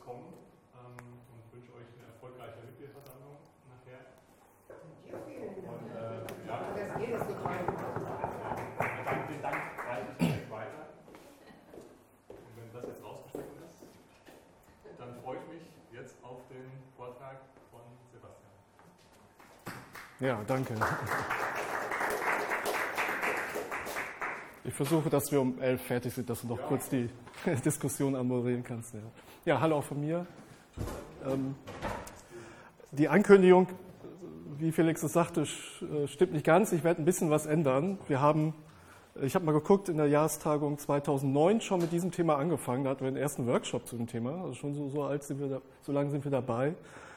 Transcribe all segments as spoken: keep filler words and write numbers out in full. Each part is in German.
kommen ähm, und wünsche euch eine erfolgreiche Mitgliederversammlung nachher. Ja, vielen Dank. Und, äh, ja, das geht es so rein. Dank, den Dank reiche ich direkt weiter. Und wenn das jetzt rausgeschnitten ist, dann freue ich mich jetzt auf den Vortrag von Sebastian. Ja, danke. Ich versuche, dass wir um elf fertig sind, dass du noch ja. kurz die Diskussion anmoderieren kannst. Ja, ja, hallo auch von mir. Ähm, die Ankündigung, wie Felix es sagte, stimmt nicht ganz. Ich werde ein bisschen was ändern. Wir haben, ich habe mal geguckt, in der Jahrestagung zweitausendneun schon mit diesem Thema angefangen. Da hatten wir den ersten Workshop zu dem Thema. Also schon so, so alt sind wir, da, so lange sind wir dabei.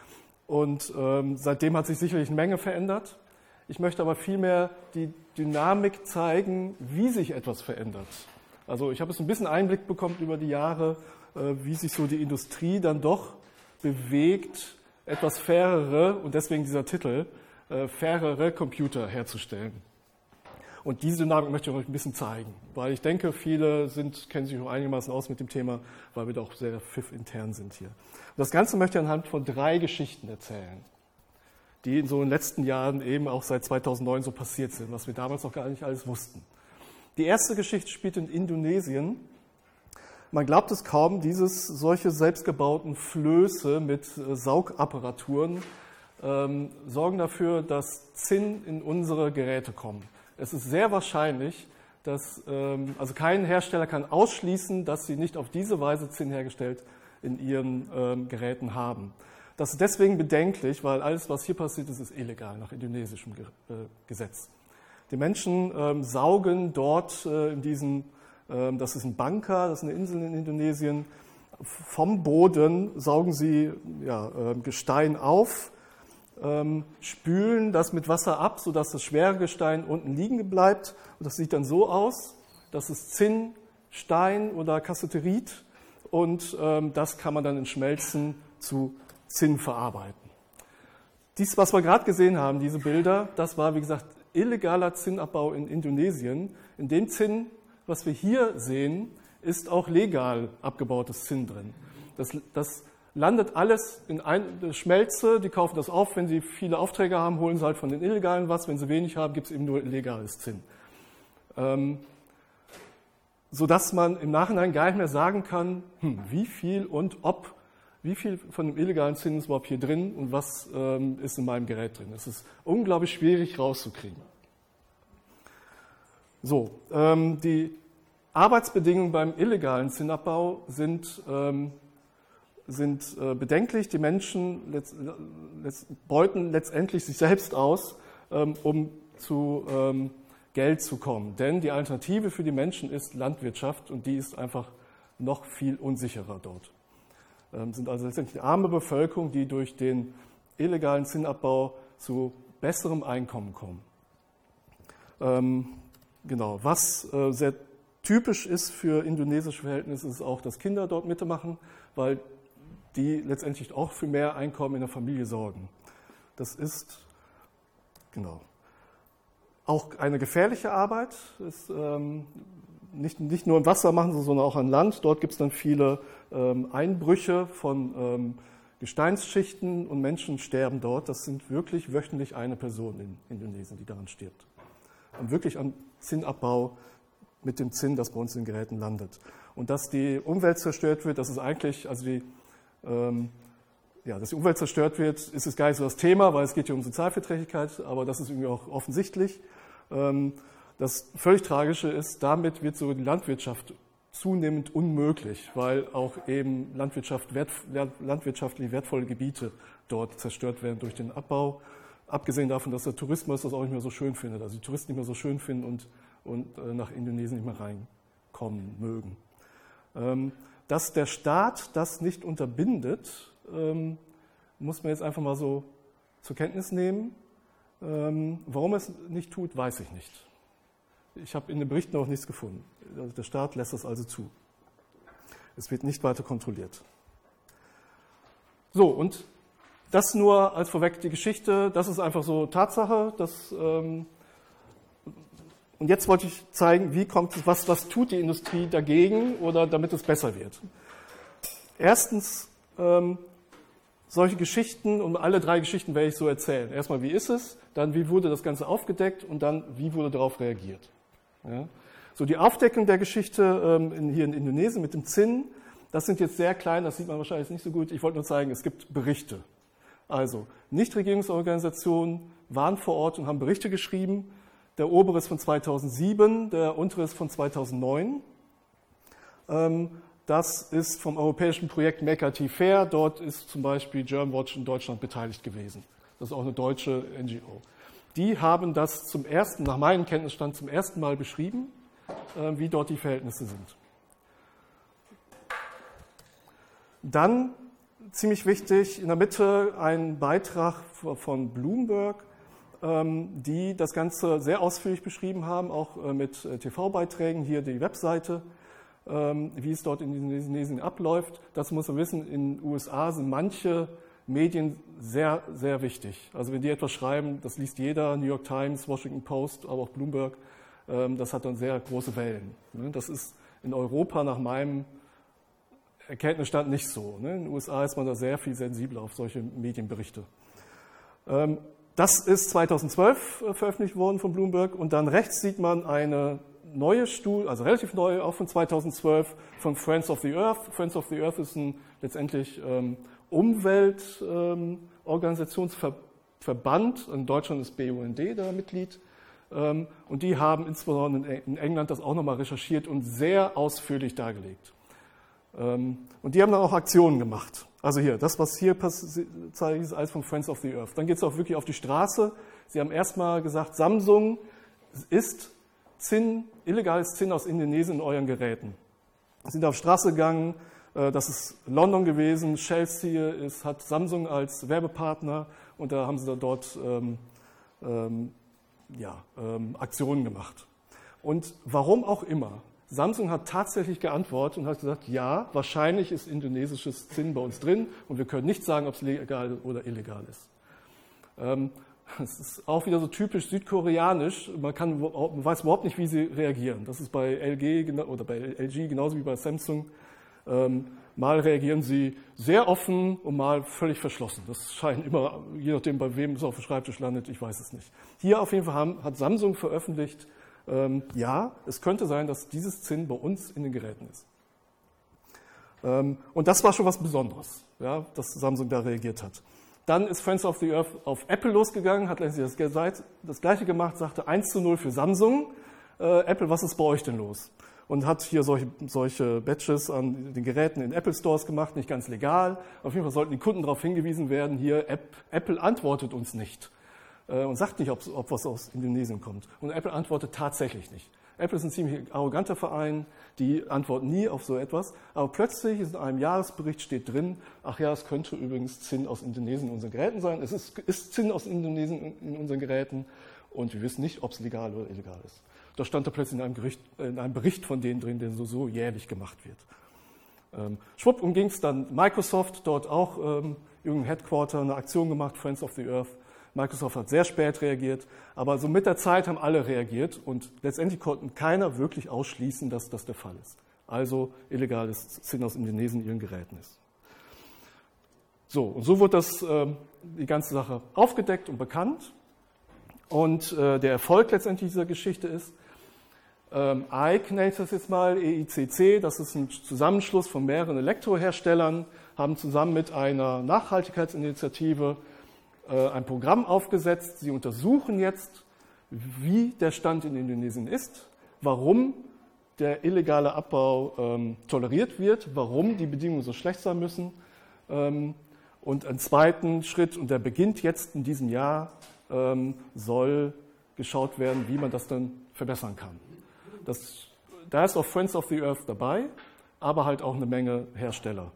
Und ähm, seitdem hat sich sicherlich eine Menge verändert. Ich möchte aber vielmehr die Dynamik zeigen, wie sich etwas verändert. Also ich habe jetzt ein bisschen Einblick bekommen über die Jahre, wie sich so die Industrie dann doch bewegt, etwas fairere, und deswegen dieser Titel, fairere Computer herzustellen. Und diese Dynamik möchte ich euch ein bisschen zeigen, weil ich denke, viele sind, kennen sich auch einigermaßen aus mit dem Thema, weil wir doch sehr pfiff-intern sind hier. Und das Ganze möchte ich anhand von drei Geschichten erzählen, die in so den letzten Jahren eben auch seit zweitausendneun so passiert sind, was wir damals noch gar nicht alles wussten. Die erste Geschichte spielt in Indonesien. Man glaubt es kaum, dieses solche selbstgebauten Flöße mit Saugapparaturen ähm, sorgen dafür, dass Zinn in unsere Geräte kommen. Es ist sehr wahrscheinlich, dass, ähm, also kein Hersteller kann ausschließen, dass sie nicht auf diese Weise Zinn hergestellt in ihren ähm, Geräten haben. Das ist deswegen bedenklich, weil alles, was hier passiert ist, ist illegal nach indonesischem Gesetz. Die Menschen ähm, saugen dort äh, in diesen, ähm, das ist ein Bangka, das ist eine Insel in Indonesien, vom Boden saugen sie ja, äh, Gestein auf, ähm, spülen das mit Wasser ab, sodass das schwere Gestein unten liegen bleibt. Und das sieht dann so aus, das ist Zinn, Stein oder Kasseterit, und ähm, das kann man dann in Schmelzen zu Zinn verarbeiten. Dies, was wir gerade gesehen haben, diese Bilder, das war, wie gesagt, illegaler Zinnabbau in Indonesien. In dem Zinn, was wir hier sehen, ist auch legal abgebautes Zinn drin. Das, das landet alles in eine Schmelze, die kaufen das auf, wenn sie viele Aufträge haben, holen sie halt von den Illegalen was, wenn sie wenig haben, gibt es eben nur illegales Zinn. Ähm, sodass man im Nachhinein gar nicht mehr sagen kann, hm, wie viel und ob Wie viel von dem illegalen Zinn ist überhaupt hier drin und was ähm, ist in meinem Gerät drin? Es ist unglaublich schwierig rauszukriegen. So, ähm, die Arbeitsbedingungen beim illegalen Zinnabbau sind, ähm, sind äh, bedenklich. Die Menschen letzt, letzt, beuten letztendlich sich selbst aus, ähm, um zu ähm, Geld zu kommen. Denn die Alternative für die Menschen ist Landwirtschaft, und die ist einfach noch viel unsicherer dort. Sind also letztendlich eine arme Bevölkerung, die durch den illegalen Zinnabbau zu besserem Einkommen kommen. Ähm, genau. Was äh, sehr typisch ist für indonesische Verhältnisse, ist auch, dass Kinder dort mitmachen, weil die letztendlich auch für mehr Einkommen in der Familie sorgen. Das ist genau auch eine gefährliche Arbeit. Ist, ähm, Nicht, nicht nur im Wasser machen sie, sondern auch an Land. Dort gibt es dann viele ähm, Einbrüche von ähm, Gesteinsschichten und Menschen sterben dort. Das sind wirklich wöchentlich eine Person in Indonesien, die daran stirbt. Und wirklich an Zinnabbau mit dem Zinn, das bei uns in den Geräten landet. Und dass die Umwelt zerstört wird, das ist eigentlich, also die, ähm, ja, dass die Umwelt zerstört wird, ist es gar nicht so das Thema, weil es geht ja um Sozialverträglichkeit, aber das ist irgendwie auch offensichtlich. Ähm, Das völlig Tragische ist, damit wird so die Landwirtschaft zunehmend unmöglich, weil auch eben Landwirtschaft, wert, landwirtschaftlich wertvolle Gebiete dort zerstört werden durch den Abbau. Abgesehen davon, dass der Tourismus das auch nicht mehr so schön findet, also die Touristen nicht mehr so schön finden und, und nach Indonesien nicht mehr reinkommen mögen. Ähm, dass der Staat das nicht unterbindet, ähm, muss man jetzt einfach mal so zur Kenntnis nehmen. Ähm, warum er es nicht tut, weiß ich nicht. Ich habe in den Berichten auch nichts gefunden. Der Staat lässt das also zu. Es wird nicht weiter kontrolliert. So, und das nur als vorweg die Geschichte. Das ist einfach so Tatsache. Das, ähm, und jetzt wollte ich zeigen, wie kommt es, was, was tut die Industrie dagegen oder damit es besser wird. Erstens ähm, solche Geschichten, und alle drei Geschichten werde ich so erzählen. Erstmal, wie ist es, dann, wie wurde das Ganze aufgedeckt und dann, wie wurde darauf reagiert. Ja? So, die Aufdeckung der Geschichte ähm, in, hier in Indonesien mit dem Zinn, das sind jetzt sehr klein, das sieht man wahrscheinlich nicht so gut. Ich wollte nur zeigen, es gibt Berichte. Also, Nichtregierungsorganisationen waren vor Ort und haben Berichte geschrieben. Der obere ist von zweitausendsieben, der untere ist von zweitausendneun. Ähm, Das ist vom europäischen Projekt Make I T Fair. Dort ist zum Beispiel Germanwatch in Deutschland beteiligt gewesen. Das ist auch eine deutsche N G O. Die haben das zum ersten, nach meinem Kenntnisstand, zum ersten Mal beschrieben, wie dort die Verhältnisse sind. Dann, ziemlich wichtig, in der Mitte ein Beitrag von Bloomberg, die das Ganze sehr ausführlich beschrieben haben, auch mit T V-Beiträgen, hier die Webseite, wie es dort in Indonesien abläuft. Das muss man wissen, in den U S A sind manche Medien sehr, sehr wichtig. Also wenn die etwas schreiben, das liest jeder, New York Times, Washington Post, aber auch Bloomberg, das hat dann sehr große Wellen. Das ist in Europa nach meinem Erkenntnisstand nicht so. In den U S A ist man da sehr viel sensibler auf solche Medienberichte. Das ist zweitausendzwölf veröffentlicht worden von Bloomberg, und dann rechts sieht man eine neue Studie, also relativ neu, auch von zweitausendzwölf, von Friends of the Earth. Friends of the Earth ist ein letztendlich ähm, Umweltorganisationsverband. Ähm, in Deutschland ist B U N D da Mitglied. Ähm, und die haben insbesondere in England das auch nochmal recherchiert und sehr ausführlich dargelegt. Ähm, und die haben dann auch Aktionen gemacht. Also hier, das, was hier zeigt, ist alles von Friends of the Earth. Dann geht es auch wirklich auf die Straße. Sie haben erstmal gesagt, Samsung ist Zinn, illegales Zinn aus Indonesien in euren Geräten. Sie sind auf die Straße gegangen, das ist London gewesen, Chelsea ist, hat Samsung als Werbepartner, und da haben sie da dort ähm, ähm, ja, ähm, Aktionen gemacht. Und warum auch immer, Samsung hat tatsächlich geantwortet und hat gesagt, ja, wahrscheinlich ist indonesisches Zinn bei uns drin, und wir können nicht sagen, ob es legal oder illegal ist. Ähm, Es ist auch wieder so typisch südkoreanisch. Man, kann, man weiß überhaupt nicht, wie sie reagieren. Das ist bei L G oder bei L G genauso wie bei Samsung. Ähm, mal reagieren sie sehr offen und mal völlig verschlossen. Das scheint immer, je nachdem, bei wem es auf dem Schreibtisch landet, ich weiß es nicht. Hier auf jeden Fall haben, hat Samsung veröffentlicht, ähm, ja, es könnte sein, dass dieses Zinn bei uns in den Geräten ist. Ähm, und das war schon was Besonderes, ja, dass Samsung da reagiert hat. Dann ist Friends of the Earth auf Apple losgegangen, hat letztlich das, das Gleiche gemacht, sagte eins zu null für Samsung. Äh, Apple, was ist bei euch denn los? Und hat hier solche, solche Badges an den Geräten in Apple Stores gemacht, nicht ganz legal. Auf jeden Fall sollten die Kunden darauf hingewiesen werden, hier, App, Apple antwortet uns nicht äh, und sagt nicht, ob, ob was aus Indonesien kommt. Und Apple antwortet tatsächlich nicht. Apple ist ein ziemlich arroganter Verein, die antworten nie auf so etwas. Aber plötzlich in einem Jahresbericht steht drin, ach ja, es könnte übrigens Zinn aus Indonesien in unseren Geräten sein. Es ist, ist Zinn aus Indonesien in unseren Geräten, und wir wissen nicht, ob es legal oder illegal ist. Da stand da plötzlich in einem, Gericht, in einem Bericht von denen drin, der so, so jährlich gemacht wird. Ähm, schwupp, und ging es dann Microsoft, dort auch ähm, irgendein Headquarter, eine Aktion gemacht, Friends of the Earth. Microsoft hat sehr spät reagiert, aber so mit der Zeit haben alle reagiert, und letztendlich konnten keiner wirklich ausschließen, dass das der Fall ist. Also illegales Zinn aus Indonesien in ihren Geräten ist. So, und so wurde das, äh, die ganze Sache aufgedeckt und bekannt. Und äh, der Erfolg letztendlich dieser Geschichte ist, ähm, I C nenne ich das jetzt mal, E I C C, das ist ein Zusammenschluss von mehreren Elektroherstellern, haben zusammen mit einer Nachhaltigkeitsinitiative ein Programm aufgesetzt. Sie untersuchen jetzt, wie der Stand in Indonesien ist, warum der illegale Abbau ähm, toleriert wird, warum die Bedingungen so schlecht sein müssen. Ähm, und ein zweiten Schritt, und der beginnt jetzt in diesem Jahr, ähm, soll geschaut werden, wie man das dann verbessern kann. Das, da ist auch Friends of the Earth dabei, aber halt auch eine Menge Hersteller.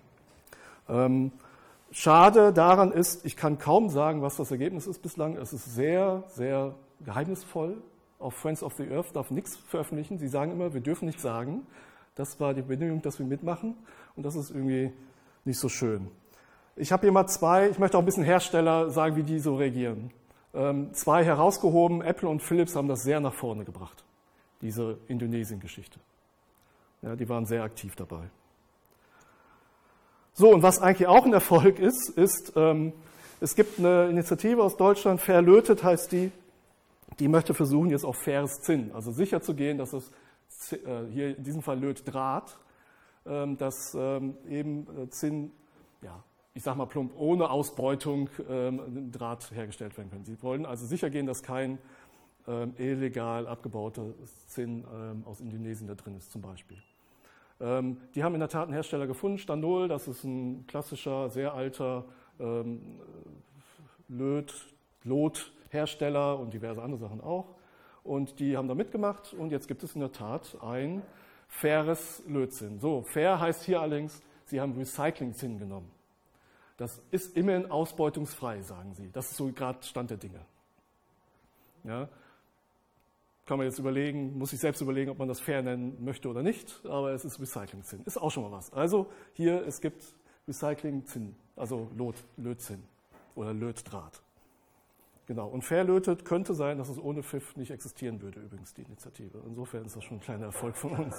Ähm, Schade daran ist, ich kann kaum sagen, was das Ergebnis ist bislang. Es ist sehr, sehr geheimnisvoll. Auch Friends of the Earth darf nichts veröffentlichen. Sie sagen immer, wir dürfen nichts sagen. Das war die Bedingung, dass wir mitmachen. Und das ist irgendwie nicht so schön. Ich habe hier mal zwei, ich möchte auch ein bisschen Hersteller sagen, wie die so reagieren. Ähm, zwei herausgehoben, Apple und Philips haben das sehr nach vorne gebracht, diese Indonesien-Geschichte. Ja, die waren sehr aktiv dabei. So, und was eigentlich auch ein Erfolg ist, ist, ähm, es gibt eine Initiative aus Deutschland, Fairlötet heißt die, die möchte versuchen, jetzt auf faires Zinn, also sicher zu gehen, dass es äh, hier in diesem Fall Lötdraht, ähm, dass ähm, eben äh, Zinn, ja, ich sag mal plump, ohne Ausbeutung ähm, Draht hergestellt werden können. Sie wollen also sicher gehen, dass kein ähm, illegal abgebauter Zinn ähm, aus Indonesien da drin ist, zum Beispiel. Ähm, die haben in der Tat einen Hersteller gefunden, Stanol, das ist ein klassischer, sehr alter ähm, Löt, Lothersteller und diverse andere Sachen auch. Und die haben da mitgemacht und jetzt gibt es in der Tat ein faires Lötzinn. So, fair heißt hier allerdings, sie haben Recyclingzinn genommen. Das ist immerhin ausbeutungsfrei, sagen sie. Das ist so gerade Stand der Dinge. Ja. Kann man jetzt überlegen, muss ich selbst überlegen, ob man das fair nennen möchte oder nicht, aber es ist Recyclingzinn. Ist auch schon mal was. Also hier, es gibt Recyclingzinn, also Lot, Lötzinn oder Lötdraht. Genau. Und Fairlötet könnte sein, dass es ohne F I F nicht existieren würde, übrigens, die Initiative. Insofern ist das schon ein kleiner Erfolg von uns.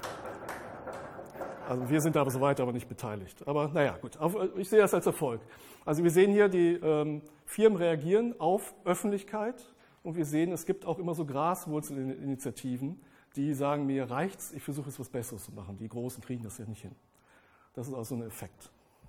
Also wir sind da soweit aber nicht beteiligt. Aber naja, gut, ich sehe das als Erfolg. Also wir sehen hier, die ähm, Firmen reagieren auf Öffentlichkeit und wir sehen, es gibt auch immer so Graswurzelinitiativen, die sagen, mir reicht's, ich versuche jetzt was Besseres zu machen. Die Großen kriegen das ja nicht hin. Das ist also ein Effekt.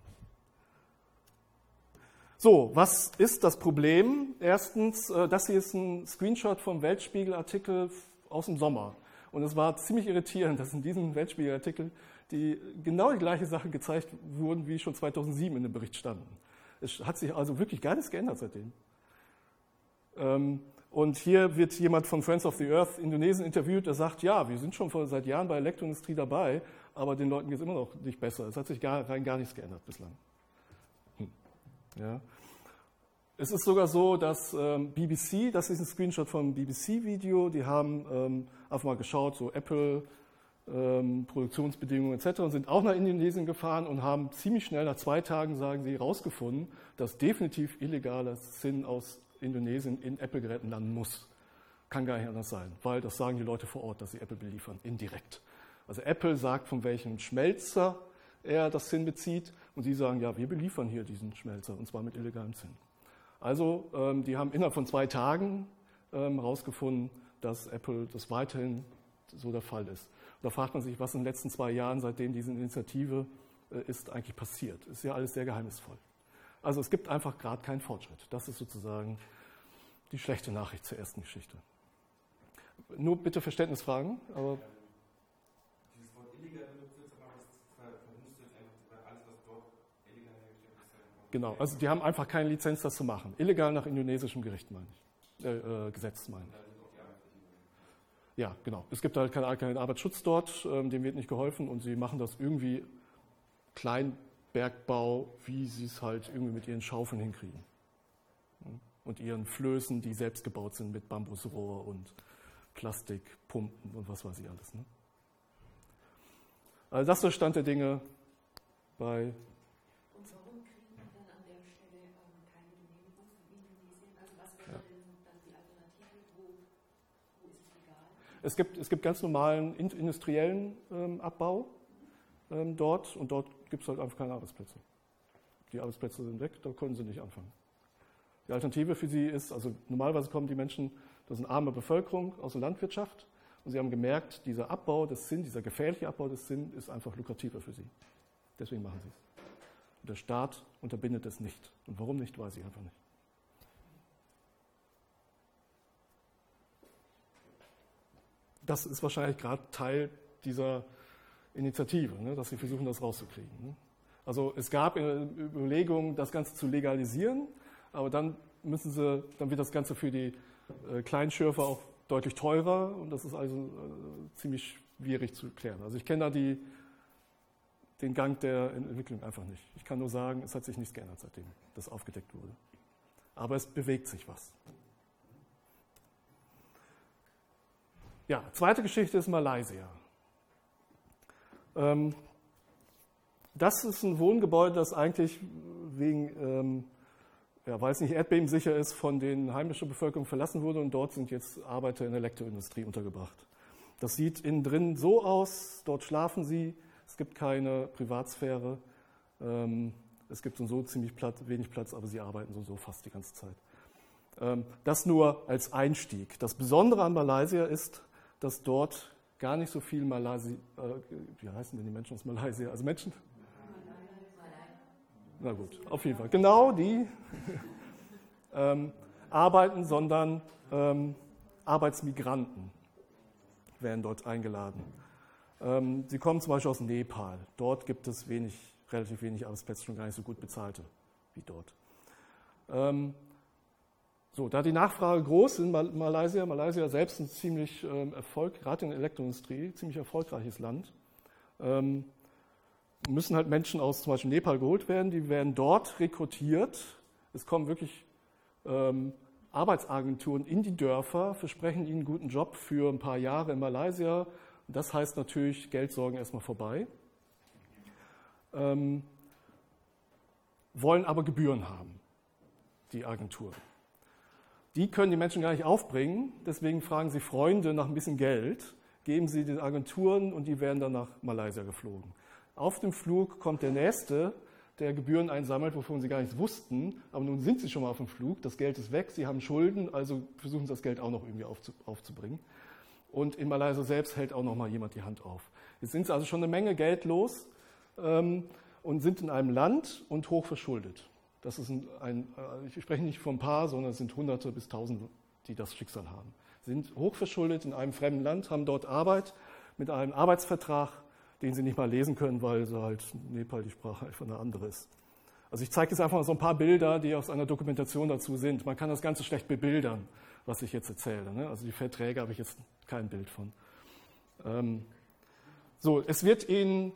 So, was ist das Problem? Erstens, das hier ist ein Screenshot vom Weltspiegel-Artikel aus dem Sommer. Und es war ziemlich irritierend, dass in diesem Weltspiegel-Artikel die genau die gleiche Sache gezeigt wurden, wie schon zweitausendsieben in dem Bericht standen. Es hat sich also wirklich gar nichts geändert seitdem. Und hier wird jemand von Friends of the Earth Indonesien interviewt, der sagt, ja, wir sind schon seit Jahren bei Elektroindustrie dabei, aber den Leuten geht es immer noch nicht besser. Es hat sich gar, rein gar nichts geändert bislang. Hm. Ja. Es ist sogar so, dass ähm, B B C, das ist ein Screenshot vom B B C-Video, die haben ähm, einfach mal geschaut, so Apple, ähm, Produktionsbedingungen et cetera und sind auch nach Indonesien gefahren und haben ziemlich schnell, nach zwei Tagen, sagen sie, herausgefunden, dass definitiv illegaler Zinn aus Indonesien in Apple-Geräten landen muss. Kann gar nicht anders sein, weil das sagen die Leute vor Ort, dass sie Apple beliefern, indirekt. Also Apple sagt, von welchem Schmelzer er das Zinn bezieht und sie sagen, ja, wir beliefern hier diesen Schmelzer und zwar mit illegalem Zinn. Also ähm, die haben innerhalb von zwei Tagen herausgefunden, ähm, dass Apple das weiterhin so der Fall ist. Und da fragt man sich, was in den letzten zwei Jahren, seitdem diese Initiative äh, ist, eigentlich passiert. Ist ja alles sehr geheimnisvoll. Also es gibt einfach gerade keinen Fortschritt. Das ist sozusagen die schlechte Nachricht zur ersten Geschichte. Nur bitte Verständnisfragen. Aber Dieses Wort illegal benutzt wird, aber das vermisst jetzt einfach alles, was dort illegal hergestellt ist. Genau, also die haben einfach keine Lizenz, das zu machen. Illegal nach indonesischem Gericht, meine ich. Äh, äh, Gesetz, meine ich. Ja, genau. Es gibt halt keinen, keinen Arbeitsschutz dort, ähm, dem wird nicht geholfen und sie machen das irgendwie Kleinbergbau, wie sie es halt irgendwie mit ihren Schaufeln hinkriegen. Und ihren Flößen, die selbst gebaut sind mit Bambusrohr und Plastikpumpen und was weiß ich alles. Ne? Also das ist der Stand der Dinge bei... Und warum kriegen wir dann an der Stelle ähm, keine Genehmigung von Indonesien? Also was wäre ja. denn dann die Alternative? Wo, wo ist es legal? Es gibt, es gibt ganz normalen industriellen ähm, Abbau ähm, dort und dort gibt es halt einfach keine Arbeitsplätze. Die Arbeitsplätze sind weg, da können sie nicht anfangen. Die Alternative für sie ist, also normalerweise kommen die Menschen, das ist eine arme Bevölkerung aus der Landwirtschaft und sie haben gemerkt, dieser Abbau des Zinn, dieser gefährliche Abbau des Zinn ist einfach lukrativer für sie. Deswegen machen sie es. Und der Staat unterbindet es nicht. Und warum nicht, weiß ich einfach nicht. Das ist wahrscheinlich gerade Teil dieser Initiative, ne, dass sie versuchen, das rauszukriegen. Ne. Also es gab Überlegungen, das Ganze zu legalisieren, aber dann müssen sie, dann wird das Ganze für die äh, Kleinschürfer auch deutlich teurer und das ist also äh, ziemlich schwierig zu klären. Also ich kenne da die, den Gang der Entwicklung einfach nicht. Ich kann nur sagen, es hat sich nichts geändert, seitdem das aufgedeckt wurde. Aber es bewegt sich was. Ja, zweite Geschichte ist Malaysia. Ähm, das ist ein Wohngebäude, das eigentlich wegen, ähm, ja, weil es nicht erdbebensicher ist, von den heimischen Bevölkerung verlassen wurde und dort sind jetzt Arbeiter in der Elektroindustrie untergebracht. Das sieht innen drin so aus, dort schlafen sie, es gibt keine Privatsphäre, Ähm, es gibt so ziemlich Platz, wenig Platz, aber sie arbeiten so, so fast die ganze Zeit. Ähm, das nur als Einstieg. Das Besondere an Malaysia ist, dass dort gar nicht so viel Malaysi, äh, wie heißen denn die Menschen aus Malaysia? Also Menschen? Na gut, auf jeden Fall. Genau die ähm, arbeiten, sondern ähm, Arbeitsmigranten werden dort eingeladen. Ähm, sie kommen zum Beispiel aus Nepal. Dort gibt es wenig, relativ wenig Arbeitsplätze, schon gar nicht so gut bezahlte wie dort. Ähm, so, da die Nachfrage groß ist in Mal- Malaysia, Malaysia selbst ein ziemlich ähm, Erfolg, gerade in der Elektroindustrie, ziemlich erfolgreiches Land, ähm, müssen halt Menschen aus zum Beispiel Nepal geholt werden, die werden dort rekrutiert. Es kommen wirklich ähm, Arbeitsagenturen in die Dörfer, versprechen ihnen einen guten Job für ein paar Jahre in Malaysia. Und das heißt natürlich, Geldsorgen erstmal vorbei. Ähm, wollen aber Gebühren haben, die Agenturen. Die können die Menschen gar nicht aufbringen, deswegen fragen sie Freunde nach ein bisschen Geld, geben sie den Agenturen und die werden dann nach Malaysia geflogen. Auf dem Flug kommt der Nächste, der Gebühren einsammelt, wovon sie gar nichts wussten, aber nun sind sie schon mal auf dem Flug, das Geld ist weg, sie haben Schulden, also versuchen sie das Geld auch noch irgendwie aufzubringen. Und in Malaysia selbst hält auch noch mal jemand die Hand auf. Jetzt sind sie also schon eine Menge Geld los ähm, und sind in einem Land und hoch verschuldet. Das ist ein, ein, ich spreche nicht von ein paar, sondern es sind Hunderte bis Tausende, die das Schicksal haben. Sie sind hochverschuldet in einem fremden Land, haben dort Arbeit mit einem Arbeitsvertrag, den sie nicht mal lesen können, weil sie halt Nepal die Sprache einfach eine andere ist. Also ich zeige jetzt einfach mal so ein paar Bilder, die aus einer Dokumentation dazu sind. Man kann das Ganze schlecht bebildern, was ich jetzt erzähle. Ne? Also die Verträge habe ich jetzt kein Bild von. Ähm, so, es wird ihnen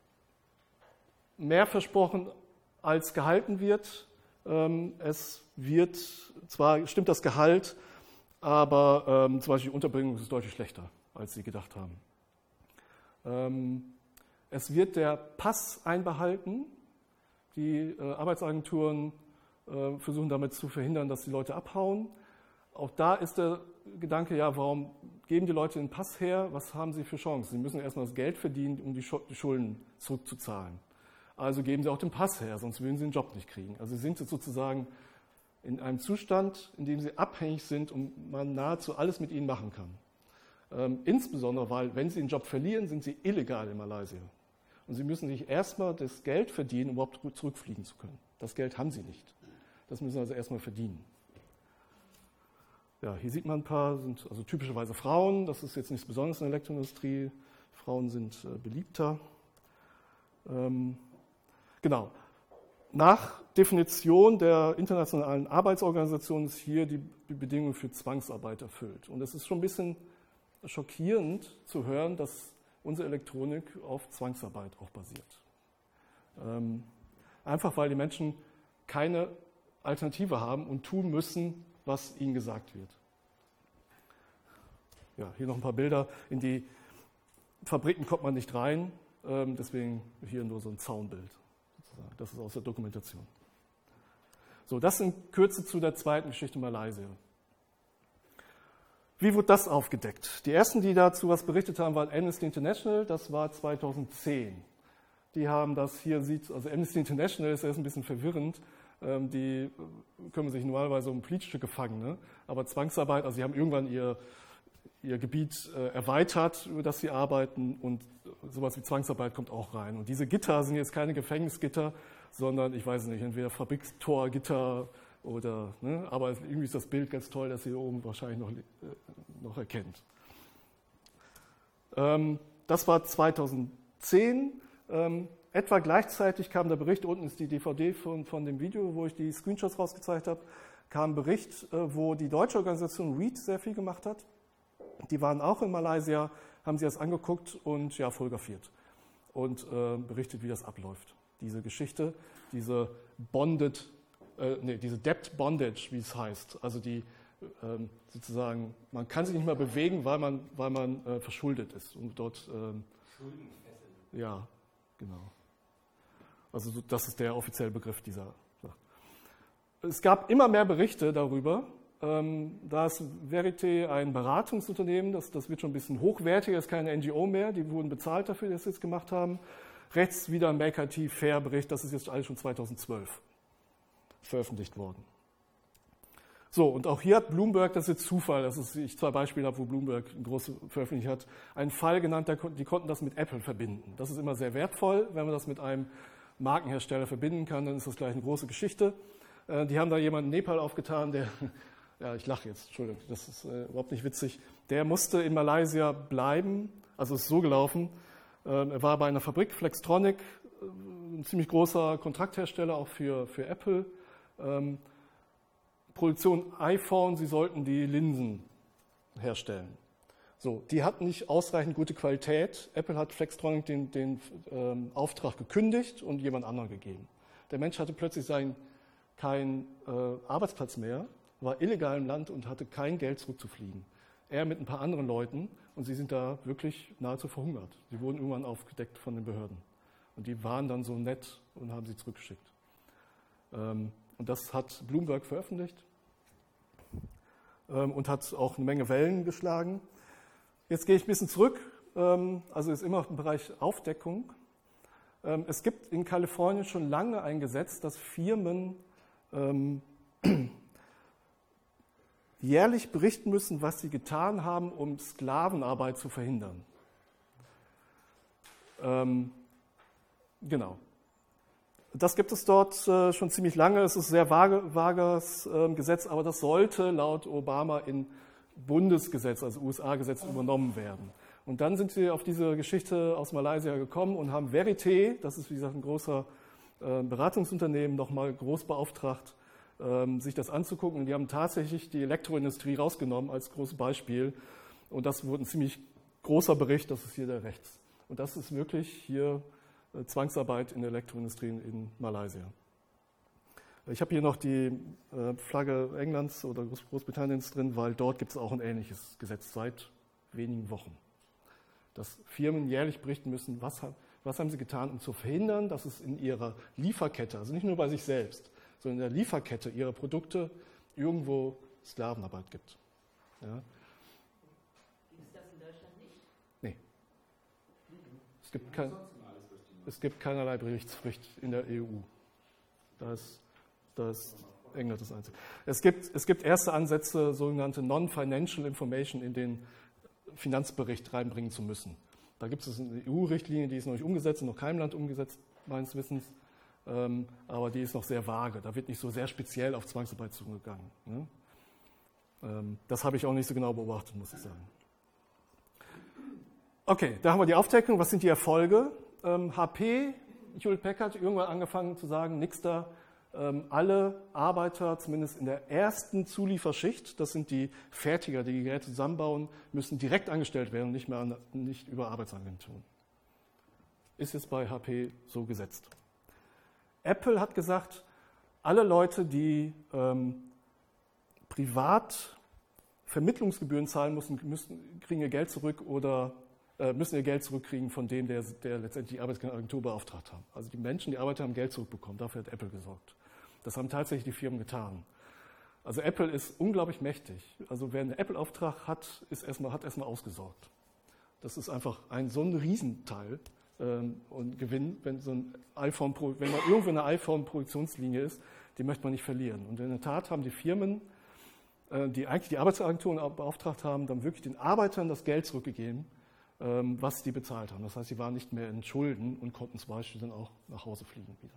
mehr versprochen, als gehalten wird. Ähm, es wird, zwar stimmt das Gehalt, aber ähm, zum Beispiel die Unterbringung ist deutlich schlechter, als sie gedacht haben. Ähm, es wird der Pass einbehalten. Die äh, Arbeitsagenturen äh, versuchen damit zu verhindern, dass die Leute abhauen. Auch da ist der Gedanke, ja, warum geben die Leute den Pass her? Was haben sie für Chancen? Sie müssen erstmal das Geld verdienen, um die Schulden zurückzuzahlen. Also geben sie auch den Pass her, sonst würden sie den Job nicht kriegen. Also sie sind jetzt sozusagen in einem Zustand, in dem sie abhängig sind und man nahezu alles mit ihnen machen kann. Ähm, insbesondere, weil, wenn sie den Job verlieren, sind sie illegal in Malaysia. Und sie müssen sich erstmal das Geld verdienen, um überhaupt zurückfliegen zu können. Das Geld haben sie nicht. Das müssen sie also erstmal verdienen. Ja, hier sieht man ein paar, sind also typischerweise Frauen. Das ist jetzt nichts Besonderes in der Elektroindustrie. Frauen sind äh, beliebter. Ähm, genau. Nach Definition der Internationalen Arbeitsorganisation ist hier die Bedingung für Zwangsarbeit erfüllt. Und es ist schon ein bisschen schockierend zu hören, dass unsere Elektronik auf Zwangsarbeit auch basiert. Ähm, einfach weil die Menschen keine Alternative haben und tun müssen, was ihnen gesagt wird. Ja, hier noch ein paar Bilder. In die Fabriken kommt man nicht rein, ähm, deswegen hier nur so ein Zaunbild. Sozusagen. Das ist aus der Dokumentation. So, das in Kürze zu der zweiten Geschichte Malaysia. Wie wurde das aufgedeckt? Die ersten, die dazu was berichtet haben, waren Amnesty International. Das war zweitausendzehn. Die haben das hier, sieht, also Amnesty International ist erst ein bisschen verwirrend. Die kümmern sich normalerweise um politische Gefangene. Aber Zwangsarbeit, also sie haben irgendwann ihr, ihr Gebiet erweitert, über das sie arbeiten. Und sowas wie Zwangsarbeit kommt auch rein. Und diese Gitter sind jetzt keine Gefängnisgitter, sondern, ich weiß nicht, entweder Fabrikstorgitter, Oder, ne, aber irgendwie ist das Bild ganz toll, das ihr hier oben wahrscheinlich noch, äh, noch erkennt. Ähm, das war zweitausendzehn. Ähm, etwa gleichzeitig kam der Bericht, unten ist die D V D von, von dem Video, wo ich die Screenshots rausgezeigt habe, kam ein Bericht, äh, wo die deutsche Organisation READ sehr viel gemacht hat. Die waren auch in Malaysia, haben sich das angeguckt und ja, fotografiert und äh, berichtet, wie das abläuft. Diese Geschichte, diese Bonded Äh, nee, diese Debt Bondage, wie es heißt, also die ähm, sozusagen, man kann sich nicht mehr bewegen, weil man, weil man äh, verschuldet ist und dort ähm, Schuldenfessel. Ja, genau. Also so, das ist der offizielle Begriff dieser Sache. Es gab immer mehr Berichte darüber. Ähm, da ist Verité ein Beratungsunternehmen, das, das wird schon ein bisschen hochwertiger, ist keine N G O mehr, die wurden bezahlt dafür, dass sie es gemacht haben. rechts wieder ein Make I T Fair Bericht, das ist jetzt alles schon zweitausendzwölf veröffentlicht worden. So, und auch hier hat Bloomberg, das ist jetzt Zufall, dass ich zwei Beispiele habe, wo Bloomberg eine große veröffentlicht hat, einen Fall genannt, die konnten das mit Apple verbinden. Das ist immer sehr wertvoll, wenn man das mit einem Markenhersteller verbinden kann, dann ist das gleich eine große Geschichte. Die haben da jemanden in Nepal aufgetan, der, ja, ich lache jetzt, Entschuldigung, das ist äh, überhaupt nicht witzig, der musste in Malaysia bleiben, also es ist so gelaufen, äh, er war bei einer Fabrik, Flextronic, äh, ein ziemlich großer Kontrakthersteller auch für, für Apple, ähm, Produktion iPhone, sie sollten die Linsen herstellen. So, die hatten nicht ausreichend gute Qualität. Apple hat Flextronic den, den ähm, Auftrag gekündigt und jemand anderen gegeben. Der Mensch hatte plötzlich seinen, keinen äh, Arbeitsplatz mehr, war illegal im Land und hatte kein Geld zurückzufliegen. Er mit ein paar anderen Leuten und sie sind da wirklich nahezu verhungert. Sie wurden irgendwann aufgedeckt von den Behörden. Und die waren dann so nett und haben sie zurückgeschickt. Ähm, Und das hat Bloomberg veröffentlicht ähm, und hat auch eine Menge Wellen geschlagen. Jetzt gehe ich ein bisschen zurück, ähm, also ist immer im Bereich Aufdeckung. Ähm, es gibt in Kalifornien schon lange ein Gesetz, dass Firmen ähm, jährlich berichten müssen, was sie getan haben, um Sklavenarbeit zu verhindern. Ähm, genau. Das gibt es dort äh, schon ziemlich lange. Es ist ein sehr vage, vages äh, Gesetz, aber das sollte laut Obama in Bundesgesetz, also U S A-Gesetz, übernommen werden. Und dann sind sie auf diese Geschichte aus Malaysia gekommen und haben Verité, das ist wie gesagt ein großer äh, Beratungsunternehmen, nochmal groß beauftragt, ähm, sich das anzugucken. Und die haben tatsächlich die Elektroindustrie rausgenommen als großes Beispiel. Und das wurde ein ziemlich großer Bericht, das ist hier der rechts. Und das ist wirklich hier Zwangsarbeit in der Elektroindustrie in Malaysia. Ich habe hier noch die Flagge Englands oder Großbritanniens drin, weil dort gibt es auch ein ähnliches Gesetz seit wenigen Wochen. Dass Firmen jährlich berichten müssen, was, was haben sie getan, um zu verhindern, dass es in ihrer Lieferkette, also nicht nur bei sich selbst, sondern in der Lieferkette ihrer Produkte irgendwo Sklavenarbeit gibt. Ja. Gibt es das in Deutschland nicht? Nee. Es gibt kein... Es gibt keinerlei Berichtspflicht in der E U. Da ist, da ist England das Einzige. Es gibt, es gibt erste Ansätze, sogenannte Non-Financial Information in den Finanzbericht reinbringen zu müssen. Da gibt es eine E U-Richtlinie, die ist noch nicht umgesetzt, in noch keinem Land umgesetzt, meines Wissens, ähm, aber die ist noch sehr vage. Da wird nicht so sehr speziell auf Zwangsarbeit zugegangen. Ne? Ähm, das habe ich auch nicht so genau beobachtet, muss ich sagen. Okay, da haben wir die Aufdeckung. Was sind die Erfolge? Ähm, H P, Hewlett Packard, irgendwann angefangen zu sagen, nix da, ähm, alle Arbeiter, zumindest in der ersten Zulieferschicht, das sind die Fertiger, die die Geräte zusammenbauen, müssen direkt angestellt werden, nicht mehr an, nicht über Arbeitsagenturen. Ist jetzt bei H P so gesetzt. Apple hat gesagt, alle Leute, die ähm, privat Vermittlungsgebühren zahlen müssen, müssen, kriegen ihr Geld zurück oder müssen ihr Geld zurückkriegen von dem, der, der letztendlich die Arbeitsagentur beauftragt hat. Also die Menschen, die Arbeiter haben Geld zurückbekommen. Dafür hat Apple gesorgt. Das haben tatsächlich die Firmen getan. Also Apple ist unglaublich mächtig. Also wer einen Apple-Auftrag hat, ist erstmal, hat erstmal ausgesorgt. Das ist einfach ein so ein Riesenteil ähm, und Gewinn, wenn so ein iPhone, wenn man irgendwo eine iPhone-Produktionslinie ist, die möchte man nicht verlieren. Und in der Tat haben die Firmen, äh, die eigentlich die Arbeitsagenturen beauftragt haben, dann wirklich den Arbeitern das Geld zurückgegeben, was die bezahlt haben. Das heißt, sie waren nicht mehr in Schulden und konnten zum Beispiel dann auch nach Hause fliegen wieder.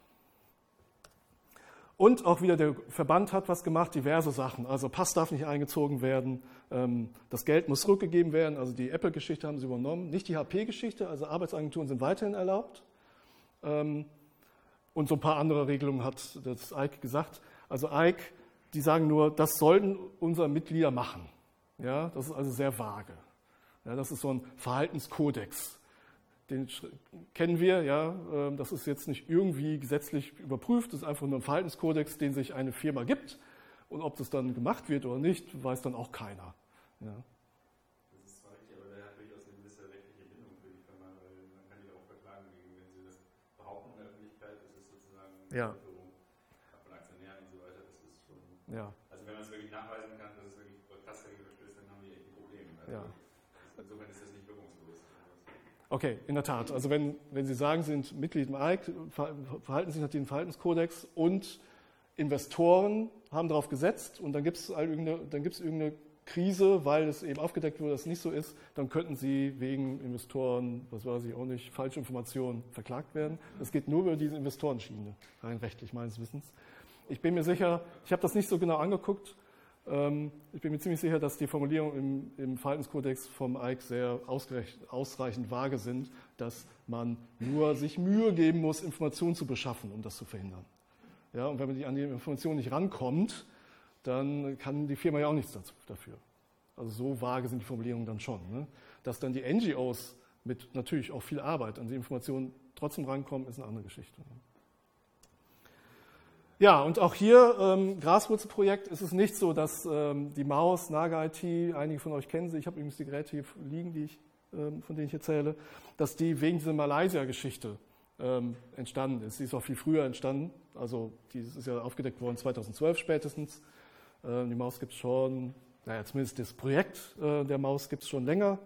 Und auch wieder der Verband hat was gemacht, diverse Sachen. Also Pass darf nicht eingezogen werden, das Geld muss zurückgegeben werden, also die Apple-Geschichte haben sie übernommen, nicht die H P-Geschichte, also Arbeitsagenturen sind weiterhin erlaubt. Und so ein paar andere Regelungen hat das I C E gesagt. Also I C E, die sagen nur, das sollten unsere Mitglieder machen. Ja, das ist also sehr vage. Ja, das ist so ein Verhaltenskodex. Den kennen wir, ja. Das ist jetzt nicht irgendwie gesetzlich überprüft, das ist einfach nur ein Verhaltenskodex, den sich eine Firma gibt. Und ob das dann gemacht wird oder nicht, weiß dann auch keiner. Ja. Das ist zwar richtig, aber der hat durchaus eine gewisse rechtliche Bindung für die Firma, weil man kann die auch verklagen, wenn sie das behaupten in der Öffentlichkeit, das ist sozusagen Ja. von Aktionären und so weiter, das ist schon. Ja. Also wenn man es wirklich nachweisen kann, dass es wirklich krass dagegen verstößt, dann haben die echt ein Problem. Also Ja. insofern ist das nicht wirkungslos. Okay, in der Tat. Also wenn, wenn Sie sagen, Sie sind Mitglied im I C, verhalten sich nach dem Verhaltenskodex und Investoren haben darauf gesetzt und dann gibt es irgendeine, dann gibt's irgendeine Krise, weil es eben aufgedeckt wurde, dass es nicht so ist, dann könnten Sie wegen Investoren, was weiß ich auch nicht, falsche Informationen verklagt werden. Das geht nur über diese Investorenschiene, rein rechtlich meines Wissens. Ich bin mir sicher, ich habe das nicht so genau angeguckt, ähm, ich bin mir ziemlich sicher, dass die Formulierungen im, im Verhaltenskodex vom I C sehr ausreichend vage sind, dass man nur sich Mühe geben muss, Informationen zu beschaffen, um das zu verhindern. Ja, und wenn man die, an die Informationen nicht rankommt, dann kann die Firma ja auch nichts dazu, dafür. Also so vage sind die Formulierungen dann schon. Ne? Dass dann die N G Os mit natürlich auch viel Arbeit an die Informationen trotzdem rankommen, ist eine andere Geschichte. Ne? Ja, und auch hier, ähm, Graswurzelprojekt, ist es nicht so, dass ähm, die Maus, Naga I T, einige von euch kennen sie, ich habe übrigens die Geräte hier liegen, die ich, ähm, von denen ich erzähle, dass die wegen dieser Malaysia-Geschichte ähm, entstanden ist. Sie ist auch viel früher entstanden, also die ist ja aufgedeckt worden zweitausendzwölf spätestens. Die Maus gibt es schon, naja, zumindest das Projekt der Maus gibt es schon länger.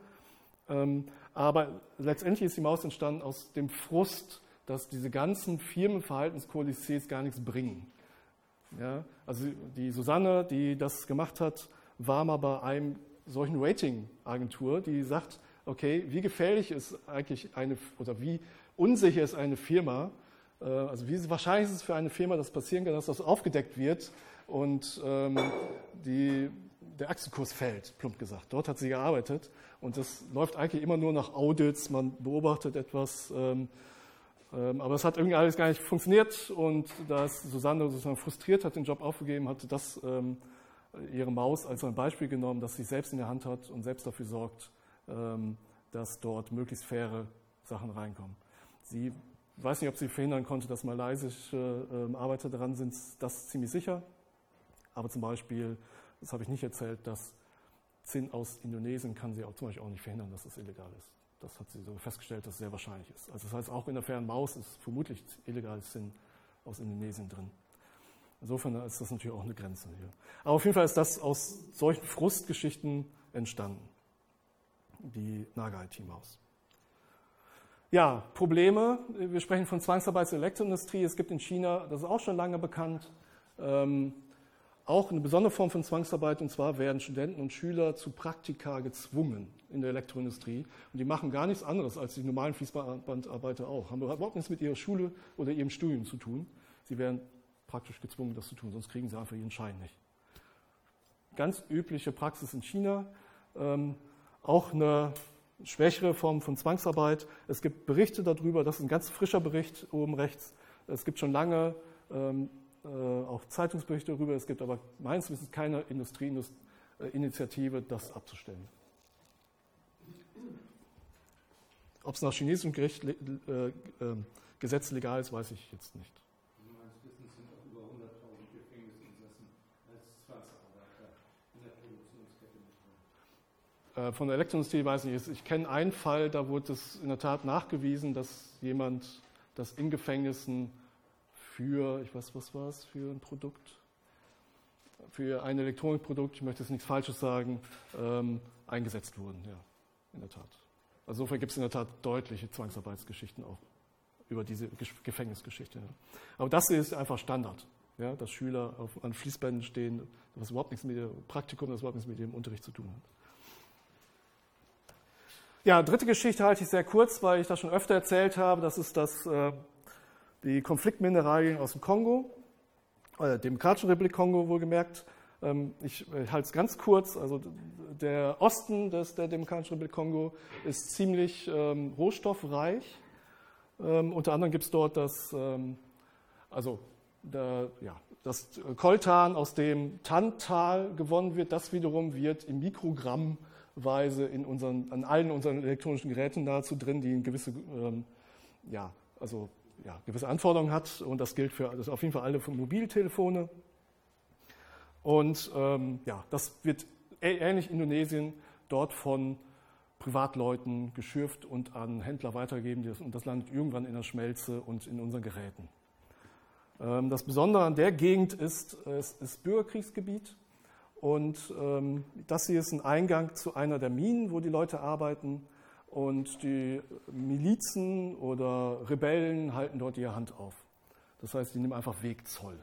Aber letztendlich ist die Maus entstanden aus dem Frust, dass diese ganzen Firmenverhaltenskodizes gar nichts bringen. Ja, also die Susanne, die das gemacht hat, war mal bei einem solchen Rating-Agentur, die sagt, okay, wie gefährlich ist eigentlich eine, oder wie unsicher ist eine Firma, also wie wahrscheinlich ist es für eine Firma, dass passieren kann, dass das aufgedeckt wird, und ähm, die, der Aktienkurs fällt, plump gesagt. Dort hat sie gearbeitet und das läuft eigentlich immer nur nach Audits, man beobachtet etwas, ähm, ähm, aber es hat irgendwie alles gar nicht funktioniert und da es Susanne sozusagen frustriert hat, den Job aufgegeben, hatte das ähm, ihre Maus als ein Beispiel genommen, dass sie selbst in der Hand hat und selbst dafür sorgt, ähm, dass dort möglichst faire Sachen reinkommen. Sie ich weiß nicht, ob sie verhindern konnte, dass malaysische ähm, Arbeiter daran sind, das ist ziemlich sicher. Aber zum Beispiel, das habe ich nicht erzählt, dass Zinn aus Indonesien kann sie auch zum Beispiel auch nicht verhindern, dass es illegal ist. Das hat sie so festgestellt, dass es sehr wahrscheinlich ist. Also das heißt, auch in der fairen Maus ist vermutlich illegales Zinn aus Indonesien drin. Insofern ist das natürlich auch eine Grenze hier. Aber auf jeden Fall ist das aus solchen Frustgeschichten entstanden, die Naga I T-Maus. Ja, Probleme. Wir sprechen von Zwangsarbeit in der Elektroindustrie. Es gibt in China, das ist auch schon lange bekannt, ähm, auch eine besondere Form von Zwangsarbeit, und zwar werden Studenten und Schüler zu Praktika gezwungen in der Elektroindustrie. Und die machen gar nichts anderes als die normalen Fließbandarbeiter auch. Haben überhaupt nichts mit ihrer Schule oder ihrem Studium zu tun. Sie werden praktisch gezwungen, das zu tun, sonst kriegen sie einfach ihren Schein nicht. Ganz übliche Praxis in China, ähm, auch eine schwächere Form von Zwangsarbeit. Es gibt Berichte darüber, das ist ein ganz frischer Bericht oben rechts. Es gibt schon lange ähm, äh, auch Zeitungsberichte darüber. Es gibt aber meines Wissens keine Industrieinitiative, das abzustellen. Ob es nach chinesischem Gericht, äh, äh, Gesetz legal ist, weiß ich jetzt nicht. Meines Wissens sind auch über hunderttausend Gefängnisinsassen als Zwangsarbeiter in der Produktionskette mit drin. Von der Elektroindustrie weiß ich nicht. Ich kenne einen Fall, da wurde es in der Tat nachgewiesen, dass jemand das in Gefängnissen für, ich weiß, was war es, für ein Produkt, für ein Elektronikprodukt, ich möchte jetzt nichts Falsches sagen, ähm, eingesetzt wurden, ja, in der Tat. Also insofern gibt es in der Tat deutliche Zwangsarbeitsgeschichten auch über diese Gefängnisgeschichte. Ja. Aber das ist einfach Standard, ja, dass Schüler auf, an Fließbänden stehen, was überhaupt nichts mit dem Praktikum, das überhaupt nichts mit dem Unterricht zu tun hat. Ja, dritte Geschichte halte ich sehr kurz, weil ich das schon öfter erzählt habe. Das ist das, äh, die Konfliktmineralien aus dem Kongo, äh, Demokratischen Republik Kongo wohlgemerkt. Ähm, ich äh, halte es ganz kurz. Also der Osten des, der Demokratischen Republik Kongo ist ziemlich ähm, rohstoffreich. Ähm, unter anderem gibt es dort das, ähm, also der, ja, das Koltan, aus dem Tantal gewonnen wird. Das wiederum wird im Mikrogramm Weise in unseren, an allen unseren elektronischen Geräten nahezu drin, die eine gewisse, ähm, ja, also, ja, gewisse Anforderungen hat. Und das gilt für das auf jeden Fall alle für Mobiltelefone. Und ähm, ja, das wird ähnlich in Indonesien dort von Privatleuten geschürft und an Händler weitergegeben. Und das landet irgendwann in der Schmelze und in unseren Geräten. Ähm, das Besondere an der Gegend ist, es ist Bürgerkriegsgebiet. Und ähm, das hier ist ein Eingang zu einer der Minen, wo die Leute arbeiten. und die Milizen oder Rebellen halten dort ihre Hand auf. Das heißt, die nehmen einfach Wegzoll.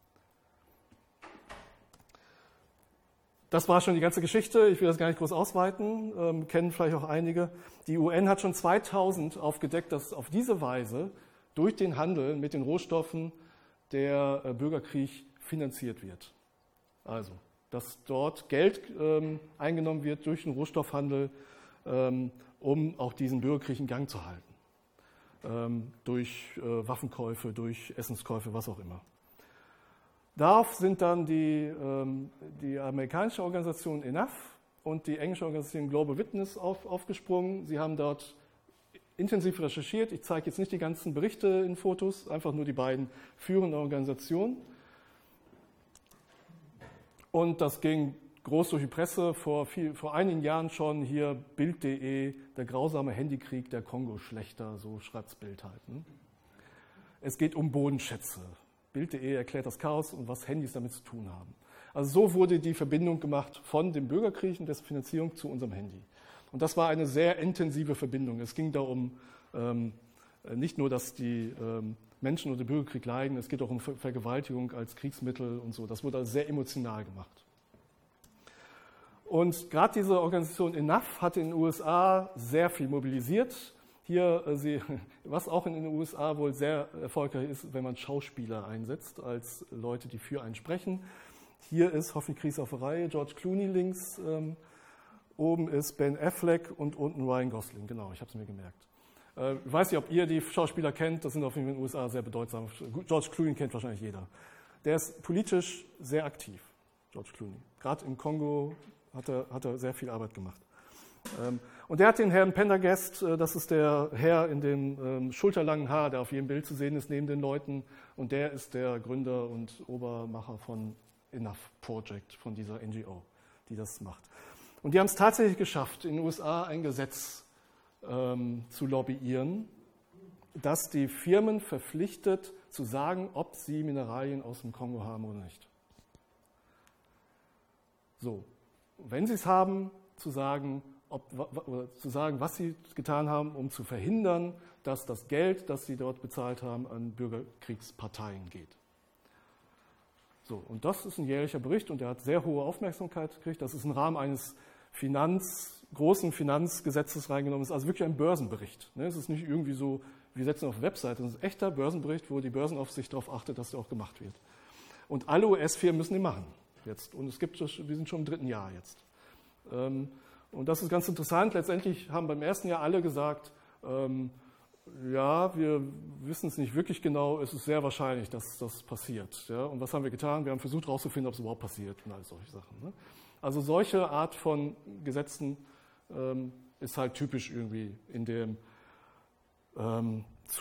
Das war schon die ganze Geschichte. Ich will das gar nicht groß ausweiten, ähm, kennen vielleicht auch einige. Die U N hat schon zweitausend aufgedeckt, dass auf diese Weise durch den Handel mit den Rohstoffen der äh, Bürgerkrieg finanziert wird. Also, dass dort Geld ähm, eingenommen wird durch den Rohstoffhandel, ähm, um auch diesen Bürgerkrieg in Gang zu halten. Ähm, durch äh, Waffenkäufe, durch Essenskäufe, was auch immer. Darauf sind dann die, ähm, die amerikanische Organisation Enough und die englische Organisation Global Witness auf, aufgesprungen. Sie haben dort intensiv recherchiert. Ich zeige jetzt nicht die ganzen Berichte in Fotos, einfach nur die beiden führenden Organisationen. Und das ging groß durch die Presse, vor, viel, vor einigen Jahren schon, hier Bild punkt de, der grausame Handykrieg der Kongo-Schlechter, so schreibt das Bild halt. Ne? Es geht um Bodenschätze. Bild punkt de erklärt das Chaos und was Handys damit zu tun haben. Also so wurde die Verbindung gemacht von dem Bürgerkrieg und dessen Finanzierung zu unserem Handy. Und das war eine sehr intensive Verbindung. Es ging darum, ähm, nicht nur, dass die ähm, Menschen unter Bürgerkrieg leiden, es geht auch um Ver- Vergewaltigung als Kriegsmittel und so. Das wurde also sehr emotional gemacht. Und gerade diese Organisation Enough hat in den U S A sehr viel mobilisiert. Hier, äh, sie, was auch in den U S A wohl sehr erfolgreich ist, wenn man Schauspieler einsetzt, als Leute, die für einen sprechen. Hier ist, hoffentlich kriege ich es auf die Reihe, George Clooney links, ähm, oben ist Ben Affleck und unten Ryan Gosling. Genau, ich habe es mir gemerkt. Äh, ich weiß nicht, ob ihr die Schauspieler kennt, das sind auf jeden Fall in den U S A sehr bedeutsam. George Clooney kennt wahrscheinlich jeder. Der ist politisch sehr aktiv, George Clooney. Gerade im Kongo hat er, hat er sehr viel Arbeit gemacht. Ähm, und der hat den Herrn Pendergast, äh, das ist der Herr in dem ähm, schulterlangen Haar, der auf jedem Bild zu sehen ist, neben den Leuten. Und der ist der Gründer und Obermacher von Enough Project, von dieser N G O, die das macht. Und die haben es tatsächlich geschafft, in den U S A ein Gesetz ähm, zu lobbyieren, das die Firmen verpflichtet, zu sagen, ob sie Mineralien aus dem Kongo haben oder nicht. So, wenn sie es haben, zu sagen, ob, oder zu sagen, was sie getan haben, um zu verhindern, dass das Geld, das sie dort bezahlt haben, an Bürgerkriegsparteien geht. So, und das ist ein jährlicher Bericht und der hat sehr hohe Aufmerksamkeit gekriegt. Das ist im Rahmen eines Finanz, großen Finanzgesetzes reingenommen. Das ist also wirklich ein Börsenbericht. Es ist nicht irgendwie so, wir setzen auf eine Webseite, das ist ein echter Börsenbericht, wo die Börsenaufsicht darauf achtet, dass der auch gemacht wird. Und alle U S-Firmen müssen den machen jetzt. Und es gibt, wir sind schon im dritten Jahr jetzt. Und das ist ganz interessant. Letztendlich haben beim ersten Jahr alle gesagt, ja, wir wissen es nicht wirklich genau, es ist sehr wahrscheinlich, dass das passiert. Ja? Und was haben wir getan? Wir haben versucht herauszufinden, ob es überhaupt passiert und all solche Sachen. Ne? Also solche Art von Gesetzen ähm, ist halt typisch irgendwie in den ähm,